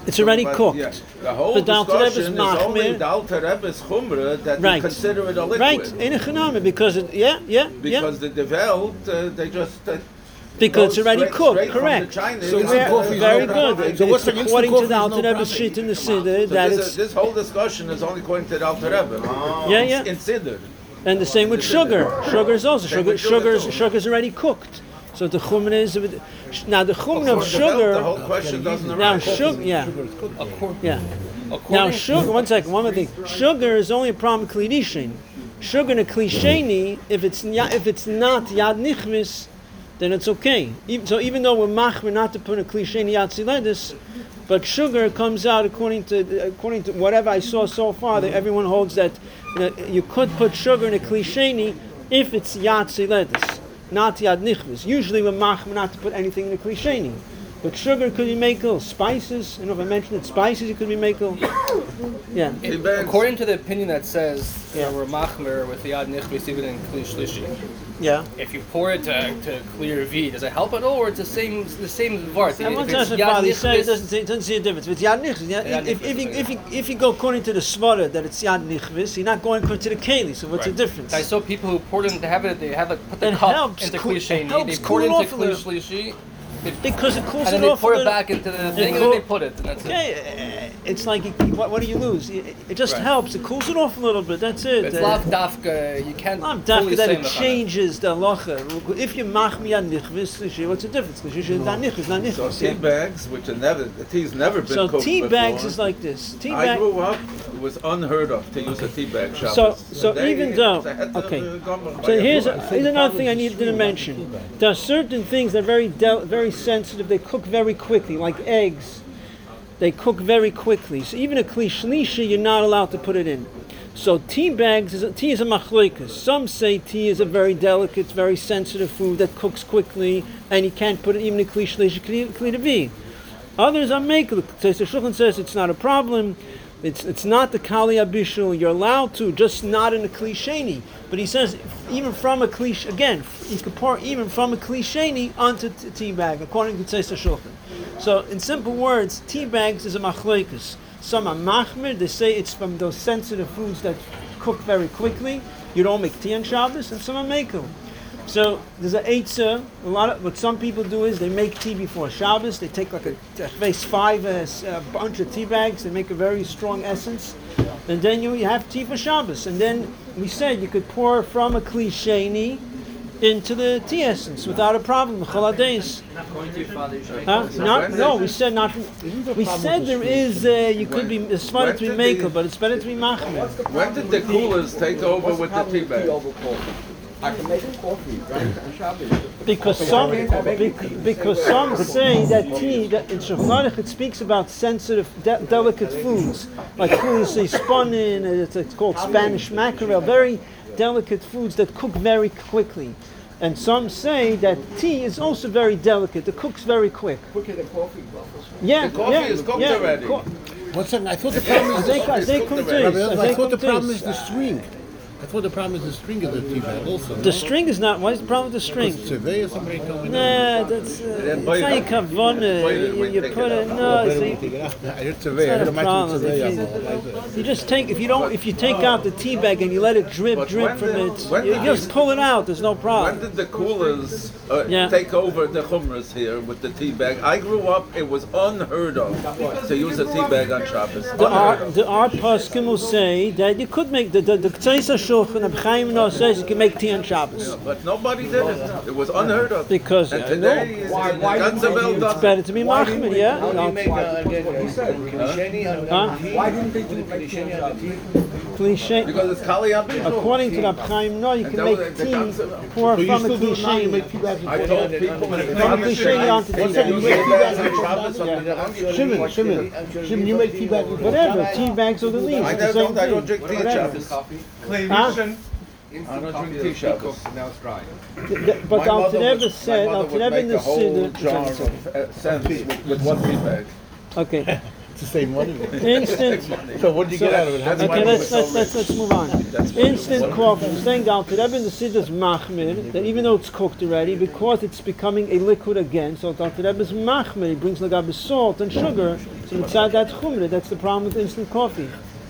A: It's already
C: But,
A: cooked.
C: yeah, the whole
A: But the Alter Rebbe is
C: discussion is only
A: machmir.
C: the Alter Rebbe's chumrah that
A: Right.
C: you consider it a liquid.
A: Right, in a chanami, because it, yeah, yeah,
C: Because
A: yeah.
C: the Develt, uh, they just uh,
A: Because it's
C: goes
A: already
C: straight-
A: cooked,
C: straight from
A: correct.
C: the Chinese.
A: So
C: Instant
A: we're
E: coffee is
A: very
E: no
A: good.
E: problem. So
A: It's
E: what's the instant
A: according to
E: coffee
A: the
E: is
A: Alter
E: no
A: Rebbe's
E: problem?
A: shit in the Siddur
C: So
A: that
C: this,
A: it's
C: is, this whole discussion is only according to the Alter Rebbe.
A: yeah, yeah.
C: In Siddur.
A: And the same with sugar. Sugar is also
C: Same
A: sugar.
C: with sugar
A: Sugar's
C: too.
A: sugar's already cooked. So the chumra is now the chumra of
C: For the Develt, the
A: sugar.
C: whole question doesn't
A: Now
C: arise.
A: sugar, yeah,
F: According,
A: yeah.
F: according
A: Now sugar. One second. One more thing. Sugar is only a problem with klidishin. Sugar in a klisheni, if it's ya- if it's not yad nichmis, then it's okay. Even, so even though we're machmer not to put a klisheni yad siledis, but sugar comes out according to according to whatever I saw so far. That everyone holds that you, know, you could put sugar in a klisheni if it's yad siledis, not yad nichvis. Usually we're machmer not to put anything in a klisheni. But sugar could be makel, spices. You know, if I mentioned it, spices it could be makel. Yeah.
F: it, according to the opinion that says yeah. we're machmer with the Yad Nichbis even in Kli Shlishi,
A: Yeah.
F: if you pour it to, to clear V, does it help at all, or it's the same the same vart?
A: I want
F: If
A: to
F: it's
A: ask
F: Yad
A: father, he said it
F: Nichbis-
A: doesn't, say, it doesn't see a difference. If it's Yad Nichvis, yeah,
F: Yad
A: if,
F: Nichvis,
A: if, you,
F: okay.
A: if, you, if you go according to the Svara that it's Yad Nichvis, you're not going according to the Keli, so what's
F: Right.
A: the difference?
F: I saw people who poured it, they have it, they have like put the
A: It
F: cup
A: helps
F: into
A: cool-
F: Kli
A: it
F: Sheni,
A: helps
F: they
A: cool
F: pour it
A: it
F: into
A: off a
F: Kli
A: little.
F: Shlishi,
A: Because it cools
F: and
A: it
F: then they
A: off
F: pour
A: a
F: it
A: little.
F: back into the thing, and
A: cool-
F: then they put it, and that's it.
A: Okay, uh, it's like, you, what, what do you lose? It, it just
F: Right.
A: helps, it cools it off a little bit, that's it.
F: It's
A: Uh,
F: lav dafka, you can't
A: Not
F: fully
A: dafka that
F: say
A: it
F: mechana.
A: changes the halacha. If you mach mi Yad Nichvis, what's the difference? Because usually Yad Nichvis, not
C: So
A: Nichvis.
C: tea
A: yeah.
C: bags, which are never, the tea's never been
A: So
C: cooked
A: tea
C: before.
A: bags is like this. Tea
C: I
A: bag.
C: grew up, it was unheard of to use a tea bag shop.
A: So, so even though, okay, so here's, a, here's another thing I needed to mention. There are certain things that are very, del- very sensitive. They cook very quickly, like eggs. They cook very quickly. So even a kli shlishi, you're not allowed to put it in. So tea bags, is a, tea is a machloikas. Some say tea is a very delicate, very sensitive food that cooks quickly, and you can't put it even in a kli shlishi, kli devi. Others are makel. So Shulchan says it's not a problem. It's it's not the kali abishul. You're allowed to, just not in a klisheni. But he says even from a klish again, you could pour even from a klisheni onto t- tea bag, according to Tzeiser Shulchan. So in simple words, tea bags is a machloikus. Some are machmir. They say it's from those sensitive foods that cook very quickly. You don't make tea on Shabbos, and some are makel. So there's an eitzah. A lot of what some people do is they make tea before Shabbos. They take like a, a face five uh, s- a bunch of tea bags. They make a very strong essence, and then you, you have tea for Shabbos. And then we said you could pour from a kli sheni into the tea essence without a problem. Chol hadays.
D: According to your father, you should
A: Huh? Not, no, we said not. We said there is. Uh, you could be. It's better to be
C: When did the-
A: makel, but it's better to be machmir.
C: When did the coolers take over with the tea bag?
E: I can make coffee, right? On Shabbos.
A: Because some, bec- because some say that tea, that in Shulchan Aruch it speaks about sensitive, de- delicate foods, like food say spunnin, it's, it's called Spanish mackerel, very delicate foods that cook very quickly. And some say that tea is also very delicate, it cooks very quick.
E: Quicker than coffee.
A: Yeah,
C: The coffee
A: yeah,
C: is cooked
A: yeah.
C: already.
A: Co-
E: One second, I thought the problem is
A: They,
E: the,
A: they
C: cooked
A: come
C: already.
E: Rabbi,
A: taste,
E: I
A: they
E: thought the
A: come
E: problem
A: taste.
E: is the string. I thought the problem is the string of the tea bag also.
A: The string is not, what is the problem with the string?
E: Survey or somebody told me.
A: Nah, that's, uh, it's not your kavana, you, you put it, no, so you,
E: I heard survey. I
A: It's
E: heard
A: not a
E: imagine
A: problem.
E: survey.
A: If you, you just take if you don't if you take out the tea bag and you let it drip
C: But
A: drip
C: when
A: from
C: did-
A: it,
C: when
A: you
C: did
A: just
C: you-
A: pull it out. There's no
C: When
A: problem.
C: did the coolers uh,
A: Yeah.
C: take over the chumras here with the tea bag? I grew up, it was unheard of to use a tea bag on Shabbos.
A: The
C: Unheard
A: art
C: of.
A: the art poskim will say that you could make the the the Ktseisa Shulchan of Chaim No says you can make tea on Shabbos
C: But nobody did it. It was unheard of.
A: because
C: And
A: I know
C: today, it's Ganzabel
A: it's
C: does it.
A: better to be machmir. Yeah.
E: How do you
A: No.
E: make uh, klisheni
A: Huh?
E: on the tea? Why didn't they do klisheni on the tea?
A: Cliche.
C: Because it's Kali Abishul.
A: According to the Chaim No, you
C: And
A: can
C: that was
A: make
C: the
A: tea
C: concept.
A: pour
E: So you
A: from a
E: still do it now, you make
A: cliche.
E: tea bags
C: I
E: and
C: told people in the
A: From a cliche onto
E: One
A: tea
E: second, you
A: bags.
E: make tea bags on
C: Shabbos on
E: Shabbos?
C: the-
E: Shimon, Shimon, Shimon, you make tea bags with
A: Whatever, tea bags or the leaves.
C: I
A: It's the
C: never
A: same
C: don't, I don't
A: thing.
C: drink tea at
A: Whatever.
C: Shabbos.
A: Huh?
C: I don't drink tea Shabbos.
E: Now it's dry.
A: The- the- But
C: My
A: Al
C: mother
A: Rebbe
C: would-
A: said,
C: my
A: Al
C: mother would
A: Rebbe in
C: make
A: the
C: a whole jar
A: Siddur.
C: of uh, scents with, with one tea bag.
A: Okay,
E: It's the same money.
A: instant.
E: So what do you get out of it? How
C: That's
E: do
C: why
A: Okay,
C: we
A: let's
C: were
A: let's
C: so
A: let's,
C: rich.
A: let's move on.
C: That's why-
A: Instant coffee. I'm saying Al Rebbe in the Siddur is machmir, that even though it's cooked already, because it's becoming a liquid again, so Al Rebbe is machmir. He brings like salt and sugar, so So inside that chumrah, that's the problem with instant coffee.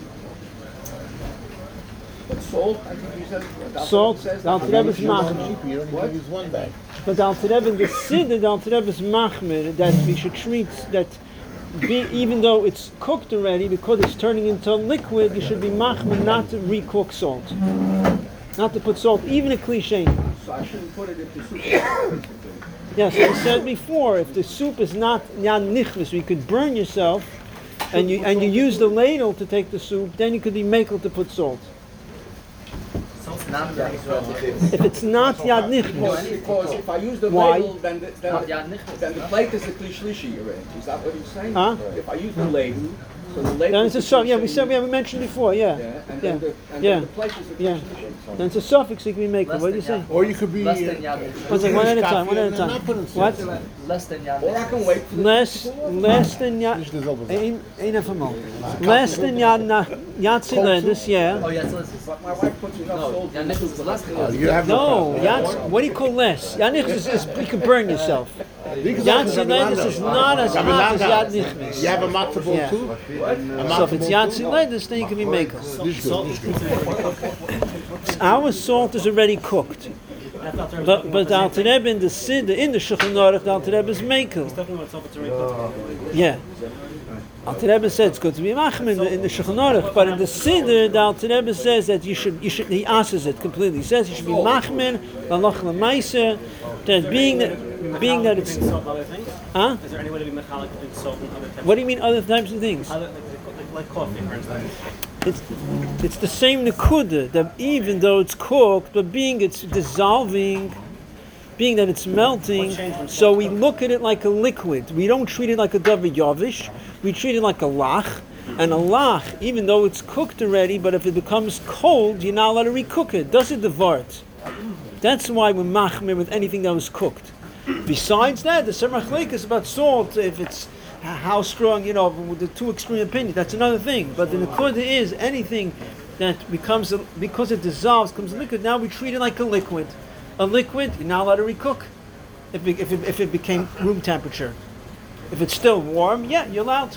G: But salt, I think you said. the
A: Salt,
G: says
A: the Alter Rebbe is
E: You use one
A: machmir.
E: cheaper, you don't even use one bag.
A: But the Alter Rebbe, the Siddur, the Alter Rebbe is machmir, that we should treat, that be, even though it's cooked already, because it's turning into a liquid, you should be machmir not to recook salt. Not to put salt, even a cliche.
G: So I shouldn't put it if the soup.
A: Yes, I said before, if the soup is not yad nichvis, you could burn yourself, and you and you use the ladle to take the soup, then you could be makel to put salt. If it's not yad nichvis,
G: Because if I use the
A: Why?
G: ladle, then the, then,
D: Not
G: the,
D: yad nichvis.
G: then the plate is the kli shlishi already. Is that what you're saying?
A: Huh?
G: If I use the ladle, so the ladle
A: then
G: is
A: it's a
G: the
A: suffix.
G: kli
A: Yeah, we
G: shlishi,
A: said, yeah, we mentioned before, yeah.
G: Yeah, and
A: Yeah,
G: then the, and
A: yeah,
G: then the plate is the kli
A: yeah.
G: shlishi.
A: Then it's a suffix, you can be makel. What do you say?
E: Or you could be.
D: Less than
E: uh,
D: yad nichvis.
A: One second, one at a time, one at a
E: and
A: time.
E: not put in
A: What?
E: salt.
D: Less than yad
G: Or I
D: nichvis.
G: can wait for the
A: Less, less than yad,
E: Nicht dezelfde zaak.
A: ein, ein even more. Less than yad, na- yad tzilendis, yeah.
D: Oh, yeah, so this is.
G: But my wife puts enough
D: No,
G: salt
D: yad
G: in the
D: nichvis is
G: soup.
D: less than
E: Uh,
D: yad
E: You have
A: No,
E: no.
A: yad, what do you call less? Yad nichvis is, is, you can burn yourself. Yad tzilendis is not as hot as yad nichvis.
E: You have a matzo ball
A: Yeah.
E: too? A
A: So if it's
E: matzo
A: yad
E: ball too?
A: tzilendis, then you can be makel.
E: Nicht gut, nicht gut.
A: Our salt is already cooked. But but the Alter Rebbe in the Siddur, in the Shulchan Aruch, the Alter Rebbe is makel. Yeah. Alter Rebbe said it's good to be machmir in the, in the Shulchan Aruch, but in the Siddur, the Alter Rebbe says that you should, you should, he answers it completely. He says you should be machmir, l'loch l'maisa, that being that, being that it's, huh?
H: Is there any way to be mechanic between salt and other types?
A: What do you mean other types of things?
H: Other, like, like, like coffee, for instance.
A: It's it's the same nekuda that even though it's cooked, but being it's dissolving, being that it's melting, so we look at it like a liquid. We don't treat it like a davar yavish. We treat it like a lach. And a lach, even though it's cooked already, but if it becomes cold, you're not allowed to recook it. Does it divart? That's why we're machmir with anything that was cooked. Besides that, the Semach Lake is about salt. If it's how strong, you know, with the two extreme opinions, that's another thing. But the nekuda is anything that becomes, a, because it dissolves, becomes a liquid, now we treat it like a liquid. A liquid, you're not allowed to recook. If it, if it, if it became room temperature. If it's still warm, yeah, you're allowed to.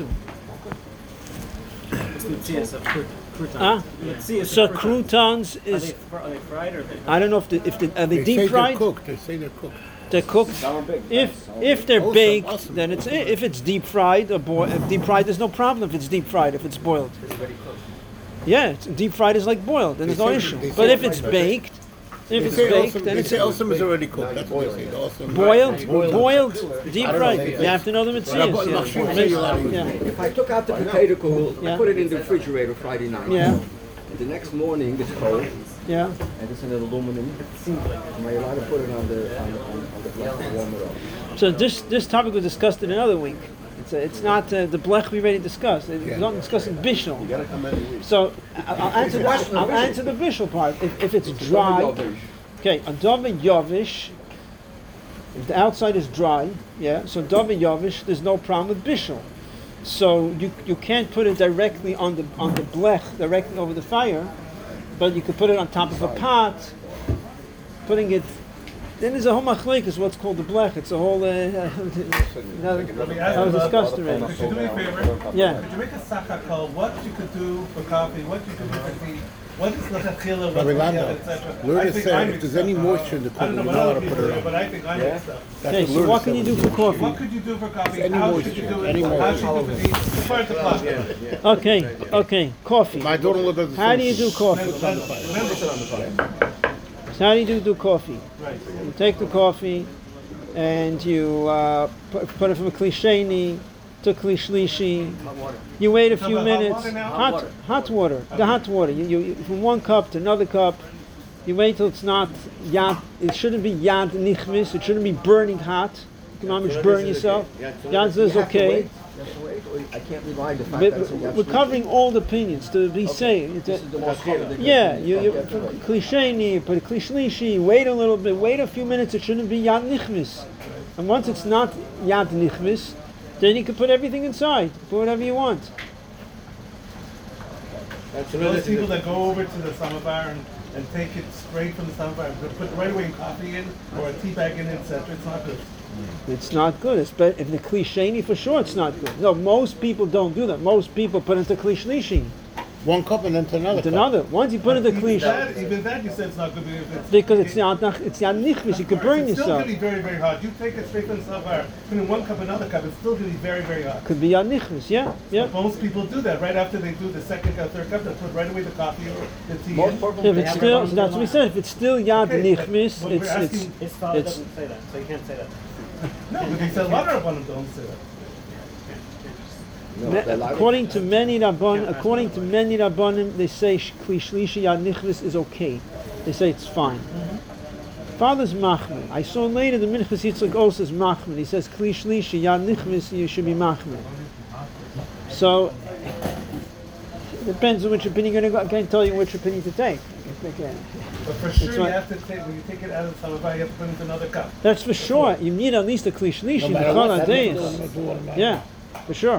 H: What's the tzias of crouton- croutons?
A: Huh?
H: The tzias of
A: So
H: croutons.
A: croutons
H: Are they,
A: is,
H: fr- are they fried or are they?
A: I don't know if, the, if the, are they
E: They say
A: deep
E: they're
A: fried?
E: cooked. They say they're cooked.
A: They're cooked. If if they're
E: Awesome,
A: baked,
E: awesome.
A: then it's if it's deep fried or boiled. If deep fried, there's no problem. If it's deep fried, if it's boiled, yeah, it's, deep fried is like boiled. Then
E: They
A: there's no
E: say-
A: issue.
E: they
A: But
E: say
A: if it's
E: like-
A: baked, if
E: They
A: it's
E: say
A: baked,
E: awesome,
A: then
E: they
A: it's
E: say awesome is already cooked. That's what they say. the Awesome.
A: boiled, boiled, deep
E: I don't know,
A: fried.
E: they-
A: You have to know the
E: But I put-
A: mitzvahs.
E: I'm
A: Yeah.
E: sure you're allowed to use
A: Yeah.
E: it.
I: If I took out the potato cool,
A: Yeah.
I: I put it in the refrigerator Friday night.
A: Yeah.
I: The next morning it's cold,
A: Yeah.
I: and it's in an aluminum. Am I allowed to put it on the on the, on, on the blech to warm it up?
A: So this this topic was discussed in another week. It's a, it's not uh, the blech we already discussed. It's
E: Yeah.
A: not discussing bishul.
E: You gotta come every week.
A: So I- I'll answer the, I'll answer the bishul part. If, if it's dry, okay, a davar yavish. If the outside is dry, yeah. So davar yavish, there's no problem with bishul. So you you can't put it directly on the on the blech directly over the fire, but you could put it on top of a pot, putting it. Then there's a whole machlekes, what's called the blech. It's a whole. Uh, that was discussed already.
J: Could you do me a favor?
A: Yeah.
J: Could you make a sachakol? What you could do for coffee? What you could do for tea? What is lechatchila?
E: Rabbi
J: What
E: Landa,
J: et cetera?
E: learn
J: I
E: to
J: think
E: say
J: I
E: if
J: mix
E: there's
J: stuff
E: any
J: up.
E: moisture in the
J: I don't
E: cooking,
J: know
E: you're
J: what
E: not allowed
J: other
E: to put
J: people
E: it
J: do,
E: on.
J: but I think I mix stuff.
E: That's
A: Okay,
E: what
A: so
E: Lurd
A: what can you
E: said.
A: do for coffee?
J: What could you do for coffee?
E: Any
J: How
E: moisture,
J: should you do
E: any
J: it? How
E: moisture.
J: should you do it? It's part of the clock.
A: Okay, okay, coffee.
E: My daughter-in-law does the
A: How
E: same
A: do you do
E: thing.
A: coffee?
J: Remember,
A: So how do you do, do coffee?
J: right.
A: You take the coffee and you uh, put, put it from a klisheni to klishlishi. You wait a
J: How
A: few
J: about hot
A: minutes.
J: water now?
A: Hot, hot water. The hot water. You, you, you from one cup to another cup. You wait till it's not yad. It shouldn't be yad nichmis. It shouldn't be burning hot. You can almost burn yourself. Yad is okay.
I: You have to wait, or I can't rely on the fact
A: But
I: that it's a
A: we're covering all the opinions to be safe. It's
I: This
A: a-
I: is the most common.
A: Yeah, you, you klisheni, put a klishlishi, wait a little bit, wait a few minutes, it shouldn't be yad nichmis. And once it's not yad nichmis, then you can put everything inside, put whatever you want.
J: Those people that go over to the samovar and, and take it straight from the samovar, put it right away in coffee in or a tea bag in, et cetera. It's not good.
A: It's not good. It's better, if the kli sheni, for sure it's not good. No, most people don't do that. Most people put into kli shlishi.
E: One cup and then to another
A: Into
E: cup.
A: another. Once you put into kli
J: Even that,
A: sheni,
J: even that you said it's not good because it's,
A: because it's not it's not nichvis. You could burn
J: it's still
A: yourself.
J: going to be very, very hot. You take it straight from the savar, put in one cup, another cup, it's still going to be very, very hot.
A: Could be a nichvis. Yeah, yeah.
J: Most people do that right after they do the second or third cup. They put right away the coffee or the tea.
I: Most
J: in.
I: people,
A: If
I: they
A: it's
I: have
A: still,
I: their
A: so that's what we said. If it's still yad
J: Okay,
A: nichvis,
J: but we're
A: it's it's
J: asking-
H: His father
A: it's
H: doesn't say that, so you can't say that.
J: No, but they said a lot of them don't say that.
I: No,
A: Me-
I: they're allowed-
A: according to many rabban, according to many rabbanim, they say sh- kli shlishi yad nichvis is okay. They say it's fine. Father's machmir. I saw later the Minchas Yitzchak also is machmir. He says kli shlishi yad nichvis, you should be machmir. So it depends on which opinion you're going to go. I can't tell you which opinion to take. Okay.
J: But for sure,
A: That's
J: you
A: right.
J: have to take, when you take it out of the samovar, you have to put it into another cup.
A: That's for sure. You need at least a kli shlishi.
E: No
A: the
E: matter
A: chol
E: what, that's
A: hadayis.
E: what I'm doing, man.
A: Yeah, for sure.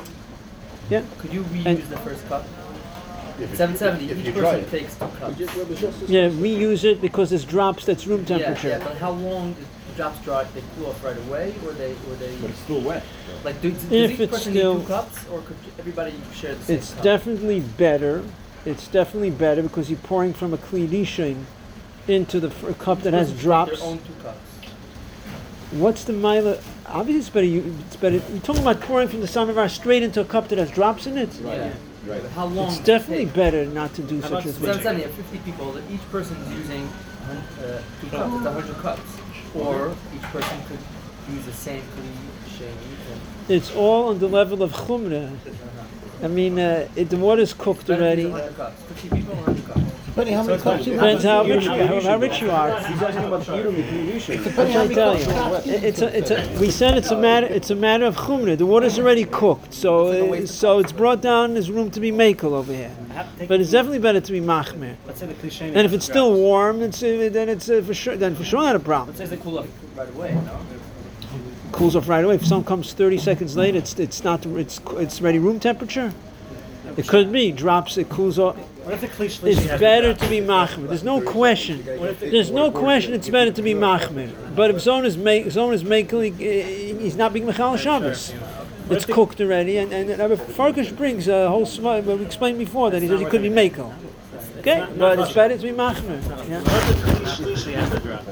A: Yeah.
D: Could you reuse
A: And-
D: the first cup? seven seventy, each person takes two cups.
A: Yeah, reuse it because there's drops that's room
D: Yeah,
A: temperature.
D: yeah, but how long do the drops dry? They cool off right away, or they, or they,
I: But it's still wet.
D: like, do, does
A: If
D: each
A: it's
D: person
A: still-
D: need two cups, or could everybody share the same
A: It's
D: cup?
A: definitely better. It's definitely better because you're pouring from a kli rishon into the f- cup that has
D: Each person
A: drops.
D: take their own two cups.
A: What's the mila? Obviously, it's better. You, it's better. You're talking about pouring from the samovar straight into a cup that has drops in it.
D: Yeah. But how long?
A: It's
D: does it
A: definitely
D: take?
A: better not to do
H: How
A: such
H: about
A: a
H: switching?
A: thing.
D: seven seventy, at fifty people, that each person is using uh, two cups. It's one hundred cups. Or each person could use the same kli sheni.
A: It's all on the level of chumrah. I mean, uh, it, the water's cooked already.
D: one hundred cups. fifty people, one hundred cups.
E: Depending how many cups you have.
A: Depends how rich, how, how rich you are.
I: He's asking about the Yidum Yidum.
A: What should I tell you? It- It's a, it's a, we said it's a matter, it's a matter of chumrah. The water's already cooked, so uh, so it's brought down. There's room to be makel over here, but it's definitely better to be machmir.
H: Let's say the cliche.
A: And if it's still warm, it's, uh, then it's uh, for sure. Then for sure not a problem.
D: Let's say they cool off right away, no?
A: Cools off right away. If someone comes thirty seconds later, it's it's not it's it's ready room temperature. It could be drops. It cools off.
H: What if the cliche
A: It's better to be machmir. There's no question. There's no question. It's better to be machmir. But if zone is make zone is making, he's not being mechal Shabbos. It's cooked already, and and Rabbi Farkash brings a whole sm- we explained before that he says he could be makel. Okay, but it's better to be machmir. Yeah.
H: What if the cliche has to drop?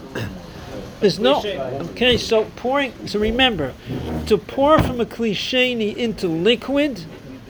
A: There's no. Okay, so pouring. So remember, to pour from a klisheni into liquid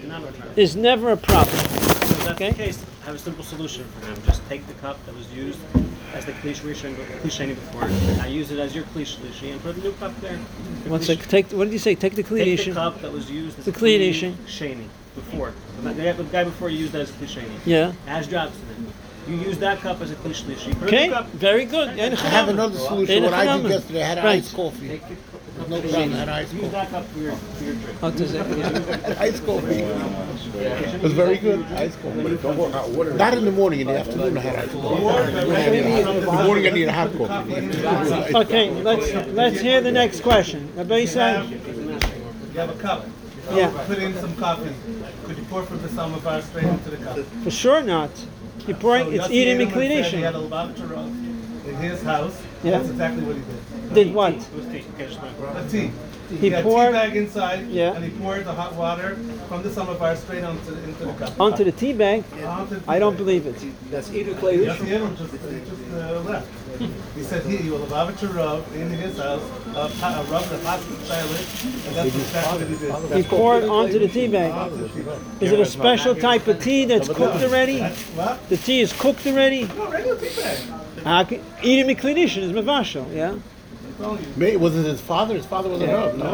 A: is never a problem.
H: So if that's
A: Okay.
H: the case, I have a simple solution for him. Just take the cup that was used as the cliche cliche before. I use it as your cliche and put a new cup there. The
A: What's
H: cliche-
A: like? Take. What did you say? Take the
H: Take the
A: klisheni.
H: cup that was used as
A: The cliche.
H: cliche before. The guy, the guy before used that as a cliche.
A: Yeah.
H: It has drops in it. You use that cup as a cliche. Put a
A: Okay.
H: new cup.
A: Very good.
E: I have another solution. What I did yesterday, I had
A: Right.
E: iced coffee. No problem, I had iced
H: Use
E: coffee.
H: that cup for your, for your drink.
A: What does it?
E: Iced coffee. It was very good, iced coffee. Not in the morning, in the afternoon I had iced coffee. In the morning I need a hot coffee.
A: Okay, let's let's hear the next question. Rabbi
J: You have,
A: Yisrael.
J: you have a cup.
A: Yeah.
J: Put in some coffee. Could you pour from the samovar straight into the cup?
A: For sure not. You're pouring.
J: So
A: It's
J: Yossi
A: eating
J: Edelman said He had
A: miklination.
J: a lobster in his house.
A: Yeah.
J: That's exactly what he did.
A: Did what?
H: It was tea. Okay, just like-
J: A tea.
A: He
J: had
A: poured-
J: tea bag inside,
A: Yeah.
J: and he poured the hot water from the samovar straight onto the, into the cup.
A: Onto the tea bag.
J: Onto the
A: I don't
J: tea
A: believe it.
I: That's Yidum Clay
J: bag. Yossi Edelman just, he just uh, left. He said he, he will allow it to rub in his house, uh, pa- uh, rub the hot salad, and that's exactly what he did.
A: He poured onto the tea bag.
J: Onto the tea bag.
A: Is it a special type of tea that's cooked already?
J: What?
A: The tea is cooked already.
J: No, regular tea bag.
A: Ah, okay. Eating miklination is mavashal. Yeah.
E: Maybe, was it his father? His father was a rub, no?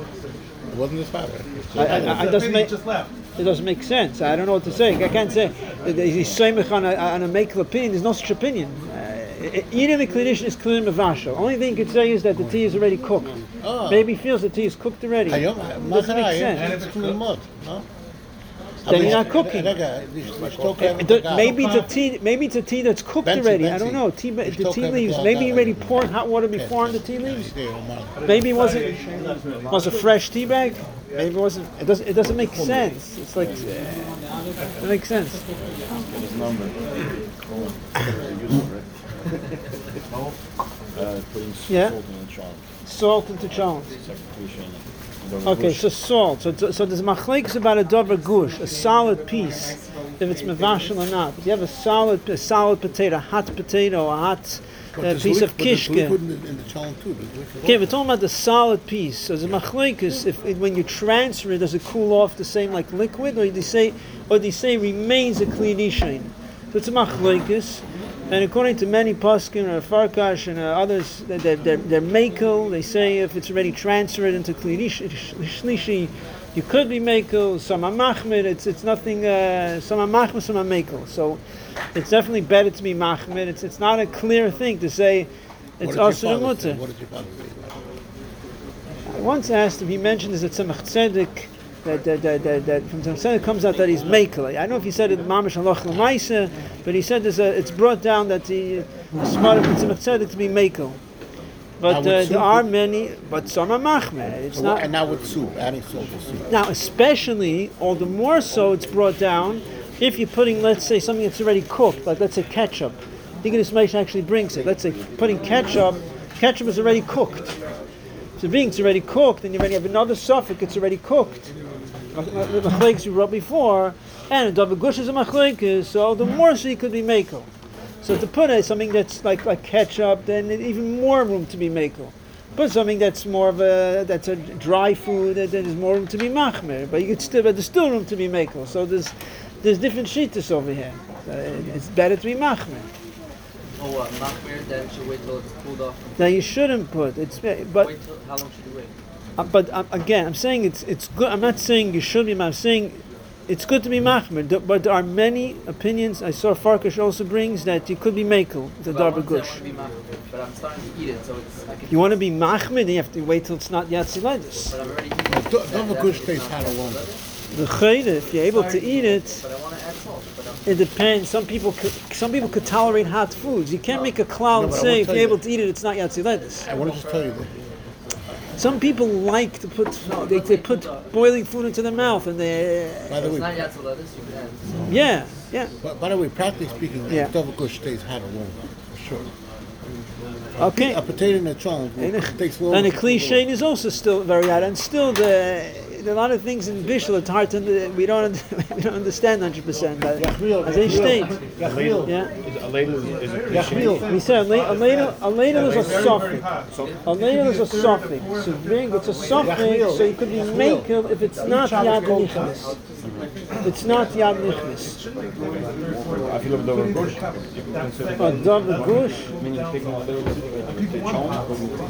E: It wasn't his father.
A: I, I, I, it doesn't
J: He
A: make
J: just left.
A: it doesn't make sense. I don't know what to say. I can't say he's saying on a on a makel opinion. There's no such opinion. Uh, eating miklination is clean mavashal. Only thing you could say is that the tea is already cooked.
E: Oh.
A: Maybe he feels the tea is cooked already.
E: Hayom,
A: Doesn't make
E: Mazai,
A: sense.
E: it's too much, no?
A: Then you're not cooking.
E: Rega,
A: It do- Maybe it's a tea. Maybe it's a tea that's cooked
E: Benzi,
A: already. I
E: Benzi.
A: don't know. Tea, ba-
E: It's
A: the tea
E: okay,
A: leaves.
E: but
A: Maybe he
E: yeah,
A: already
E: yeah.
A: poured hot water before on the tea leaves. Maybe it wasn't. Was a fresh tea bag. Maybe it wasn't. It doesn't. It doesn't make sense. It's like. Uh, it makes sense.
E: Uh, putting
A: Yeah.
E: salt in the charm.
A: Salt into cholent.
E: Second cliche.
A: Okay, so salt. So, so there's machlekes about a dover gush, a solid piece, if it's mevashel or not. If you have a solid, a solid potato, a hot potato, a hot uh, piece of kishke.
E: In the, in the cholent too.
A: Okay, we're talking about the solid piece. So the machlekes, if it, when you transfer it, does it cool off the same like liquid, or do they say, or do they say remains a kli nishain? So it's a machlekes. And according to many poskim, or Farkash and uh, others, they're, they're, they're makel. They say if it's already transferred into kli shlishi, you could be makel. Some are machmir. It's it's nothing. Uh, some are machmir, some are makel. So it's definitely better to be machmir. It's it's not a clear thing to say it's asur mutter.
E: What did your father say?
A: I once asked him. He mentioned this at Tzemach Tzedek. That, that, that, that, that from some it comes out that he's makel. I don't know if he said it mamish halach l'maisa, but he said there's a, it's brought down that the smart of Tzemach Tzedek to be makel. But uh, there are many, but some are machmer. It's
E: So
A: not.
E: what- and now with soup, adding salt to soup.
A: Now, especially, all the more so, it's brought down if you're putting, let's say, something that's already cooked, like let's say ketchup. Diggin Meish actually brings it. Let's say putting ketchup. Ketchup is already cooked. So being it's already cooked, and you already have another suffix, it's already cooked. The machlekes we wrote before, and a double gush is a machlekes, so the more so you could be makel. So to put it something that's like like ketchup, then it, even more room to be makel. Put something that's more of a that's a dry food, then there's more room to be machmer. But you could still, but there's still room to be makel. So there's there's different shittas over here. Uh, it's better to be machmer.
D: Oh, what? Machmir, then should wait till it's cooled off.
A: Now you shouldn't put it's but.
D: Wait till, how long should you wait?
A: Uh, but uh, again, I'm saying it's it's good. I'm not saying you should be. I'm saying it's good to be machmer. th- But there are many opinions. I saw Farkash also brings that you could be makel the
D: Well, I
A: darba
D: won't say I
A: gush.
D: want to be machmir, but I'm starting to eat it, so it's. I can
A: You want to be machmer, then you have to wait till it's not yatziledus.
D: But I'm already eating it.
E: Double gush tastes kind of longer.
A: The chayda, if you're able to eat it,
D: But I want to add salt. But I'm
A: it depends. Some people could, some people could tolerate hot foods. You can't make a cloud
E: No,
A: and
E: but I
A: say
E: wanna
A: if
E: tell
A: you're
E: you
A: able to eat it, it's not yatziledus.
E: I want to just tell you that.
A: Some people like to put they, they put boiling food into their mouth and they
E: By the
D: it's
E: way,
D: not yet, so let us, you can add salt.
A: yeah yeah.
E: by, by the way, practically speaking,
A: Yeah.
E: double gush tastes hotter longer, for sure.
A: Okay.
E: A potato in a challenge
A: And a,
E: takes longer.
A: and a
E: to
A: cliche is also still very hard, and still the, there are a lot of things in Bishul. It's hard to we don't we don't understand hundred percent. As they state, yeah.
K: A ladle is, is a cliche.
A: We said a la- a ladle a ladle is a suffix. A ladle is a suffix. So being it's a suffix, so you could be makel if it's not yad nichnas. It's not yad nichnas.
K: If you look at double gush, you can consider
A: A double gush.
K: meaning taking a little bit of the chunk,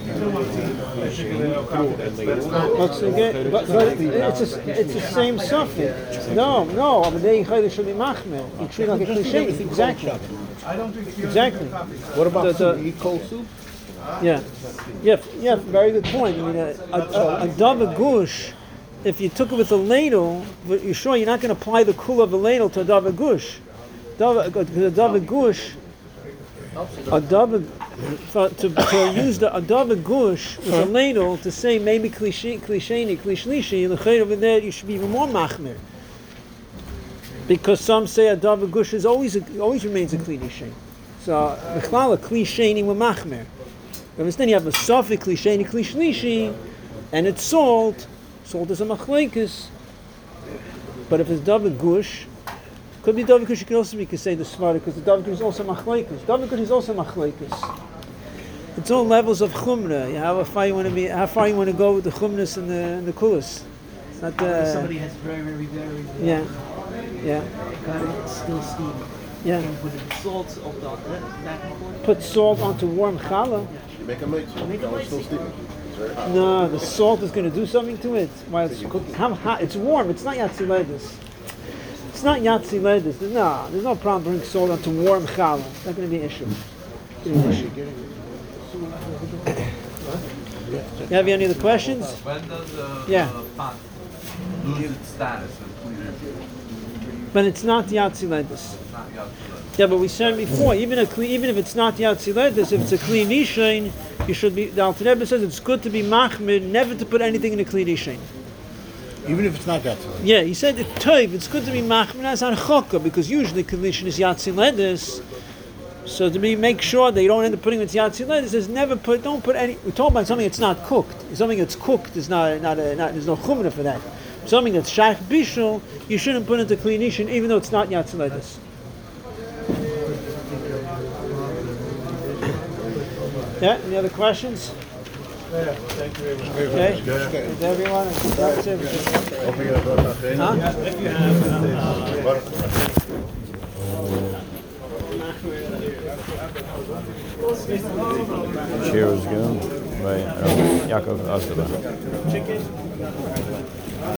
A: But again, but, but it's a, it's the same suffix. No, no. But they should be machmer. You treat it like a cliche. Exactly. Exactly.
E: What about
A: The-
E: soup?
A: the-
E: You eat cold soup?
A: Yeah, yeah, yeah. Very good point. I mean, a, a, a, a dava gush. If you took it with a ladle, but you're sure you're not going to apply the cool of a ladle to a dava gush. Dava, a dava gush. A dava for, to, to use the a dava gush with a ladle to say maybe cliche, cliche, cliche, and the chayr over there you should be even more machmir. Because some say a dava gush is always a, always remains a cliche. So bechlal a cliche with machmir. But instead you have a suffix cliche, cliche, and it's salt. Salt is a machlekes. But if it's dava gush, could be dava gush. You can also be, you could say the smart because the dava gush is also machlekes. Dava gush is also machlekes. It's all levels of chumrah. You how far you want to be, how far you want to go with the chumras and the and the kulas. It's not uh,
D: Somebody has very, very, very.
A: yeah, yeah,
D: Got it still steam.
A: yeah.
D: And put the salt of the back and forth.
A: Put salt onto warm challah.
E: You make a mix. It's still steaming. It's very hot.
A: No, the salt is going to do something to it while it's cooking. How hot? It's warm. It's not yatziledus. It's not yatziledus. No, there's no problem bringing salt onto warm challah. It's not going to be an issue. It's gonna be an issue. You have any other questions?
L: When does uh,
A: Yeah.
L: uh, pot lose its status of cleaner?
A: But it's not yatziledus.
L: It's not yet.
A: Yeah, but we said before, even a cle- even if it's not yatziledus, if it's a kli nishain, you should be. The Alter Rebbe says it's good to be machmir, never to put anything in a kli nishain.
E: Even if it's not that.
A: Yeah, he said it's toiv. It's good to be machmir as on chokka because usually kli nishain is yatziledus. So to be make sure that you don't end up putting it with Yatzilah, it says never put, don't put any. We're talking about something that's not cooked. Something that's cooked is not, not, a, not there's no chumrah for that. Something that's shaykh bishul, you shouldn't put into kli nishin, even though it's not Yatzilah. Yeah, any other questions?
J: Yeah, thank you very much.
A: Okay, with everyone, that's everything. Huh?
H: If you have, uh,
K: Shir was given by Rabbi Yaakov Asdaba.
H: chicken.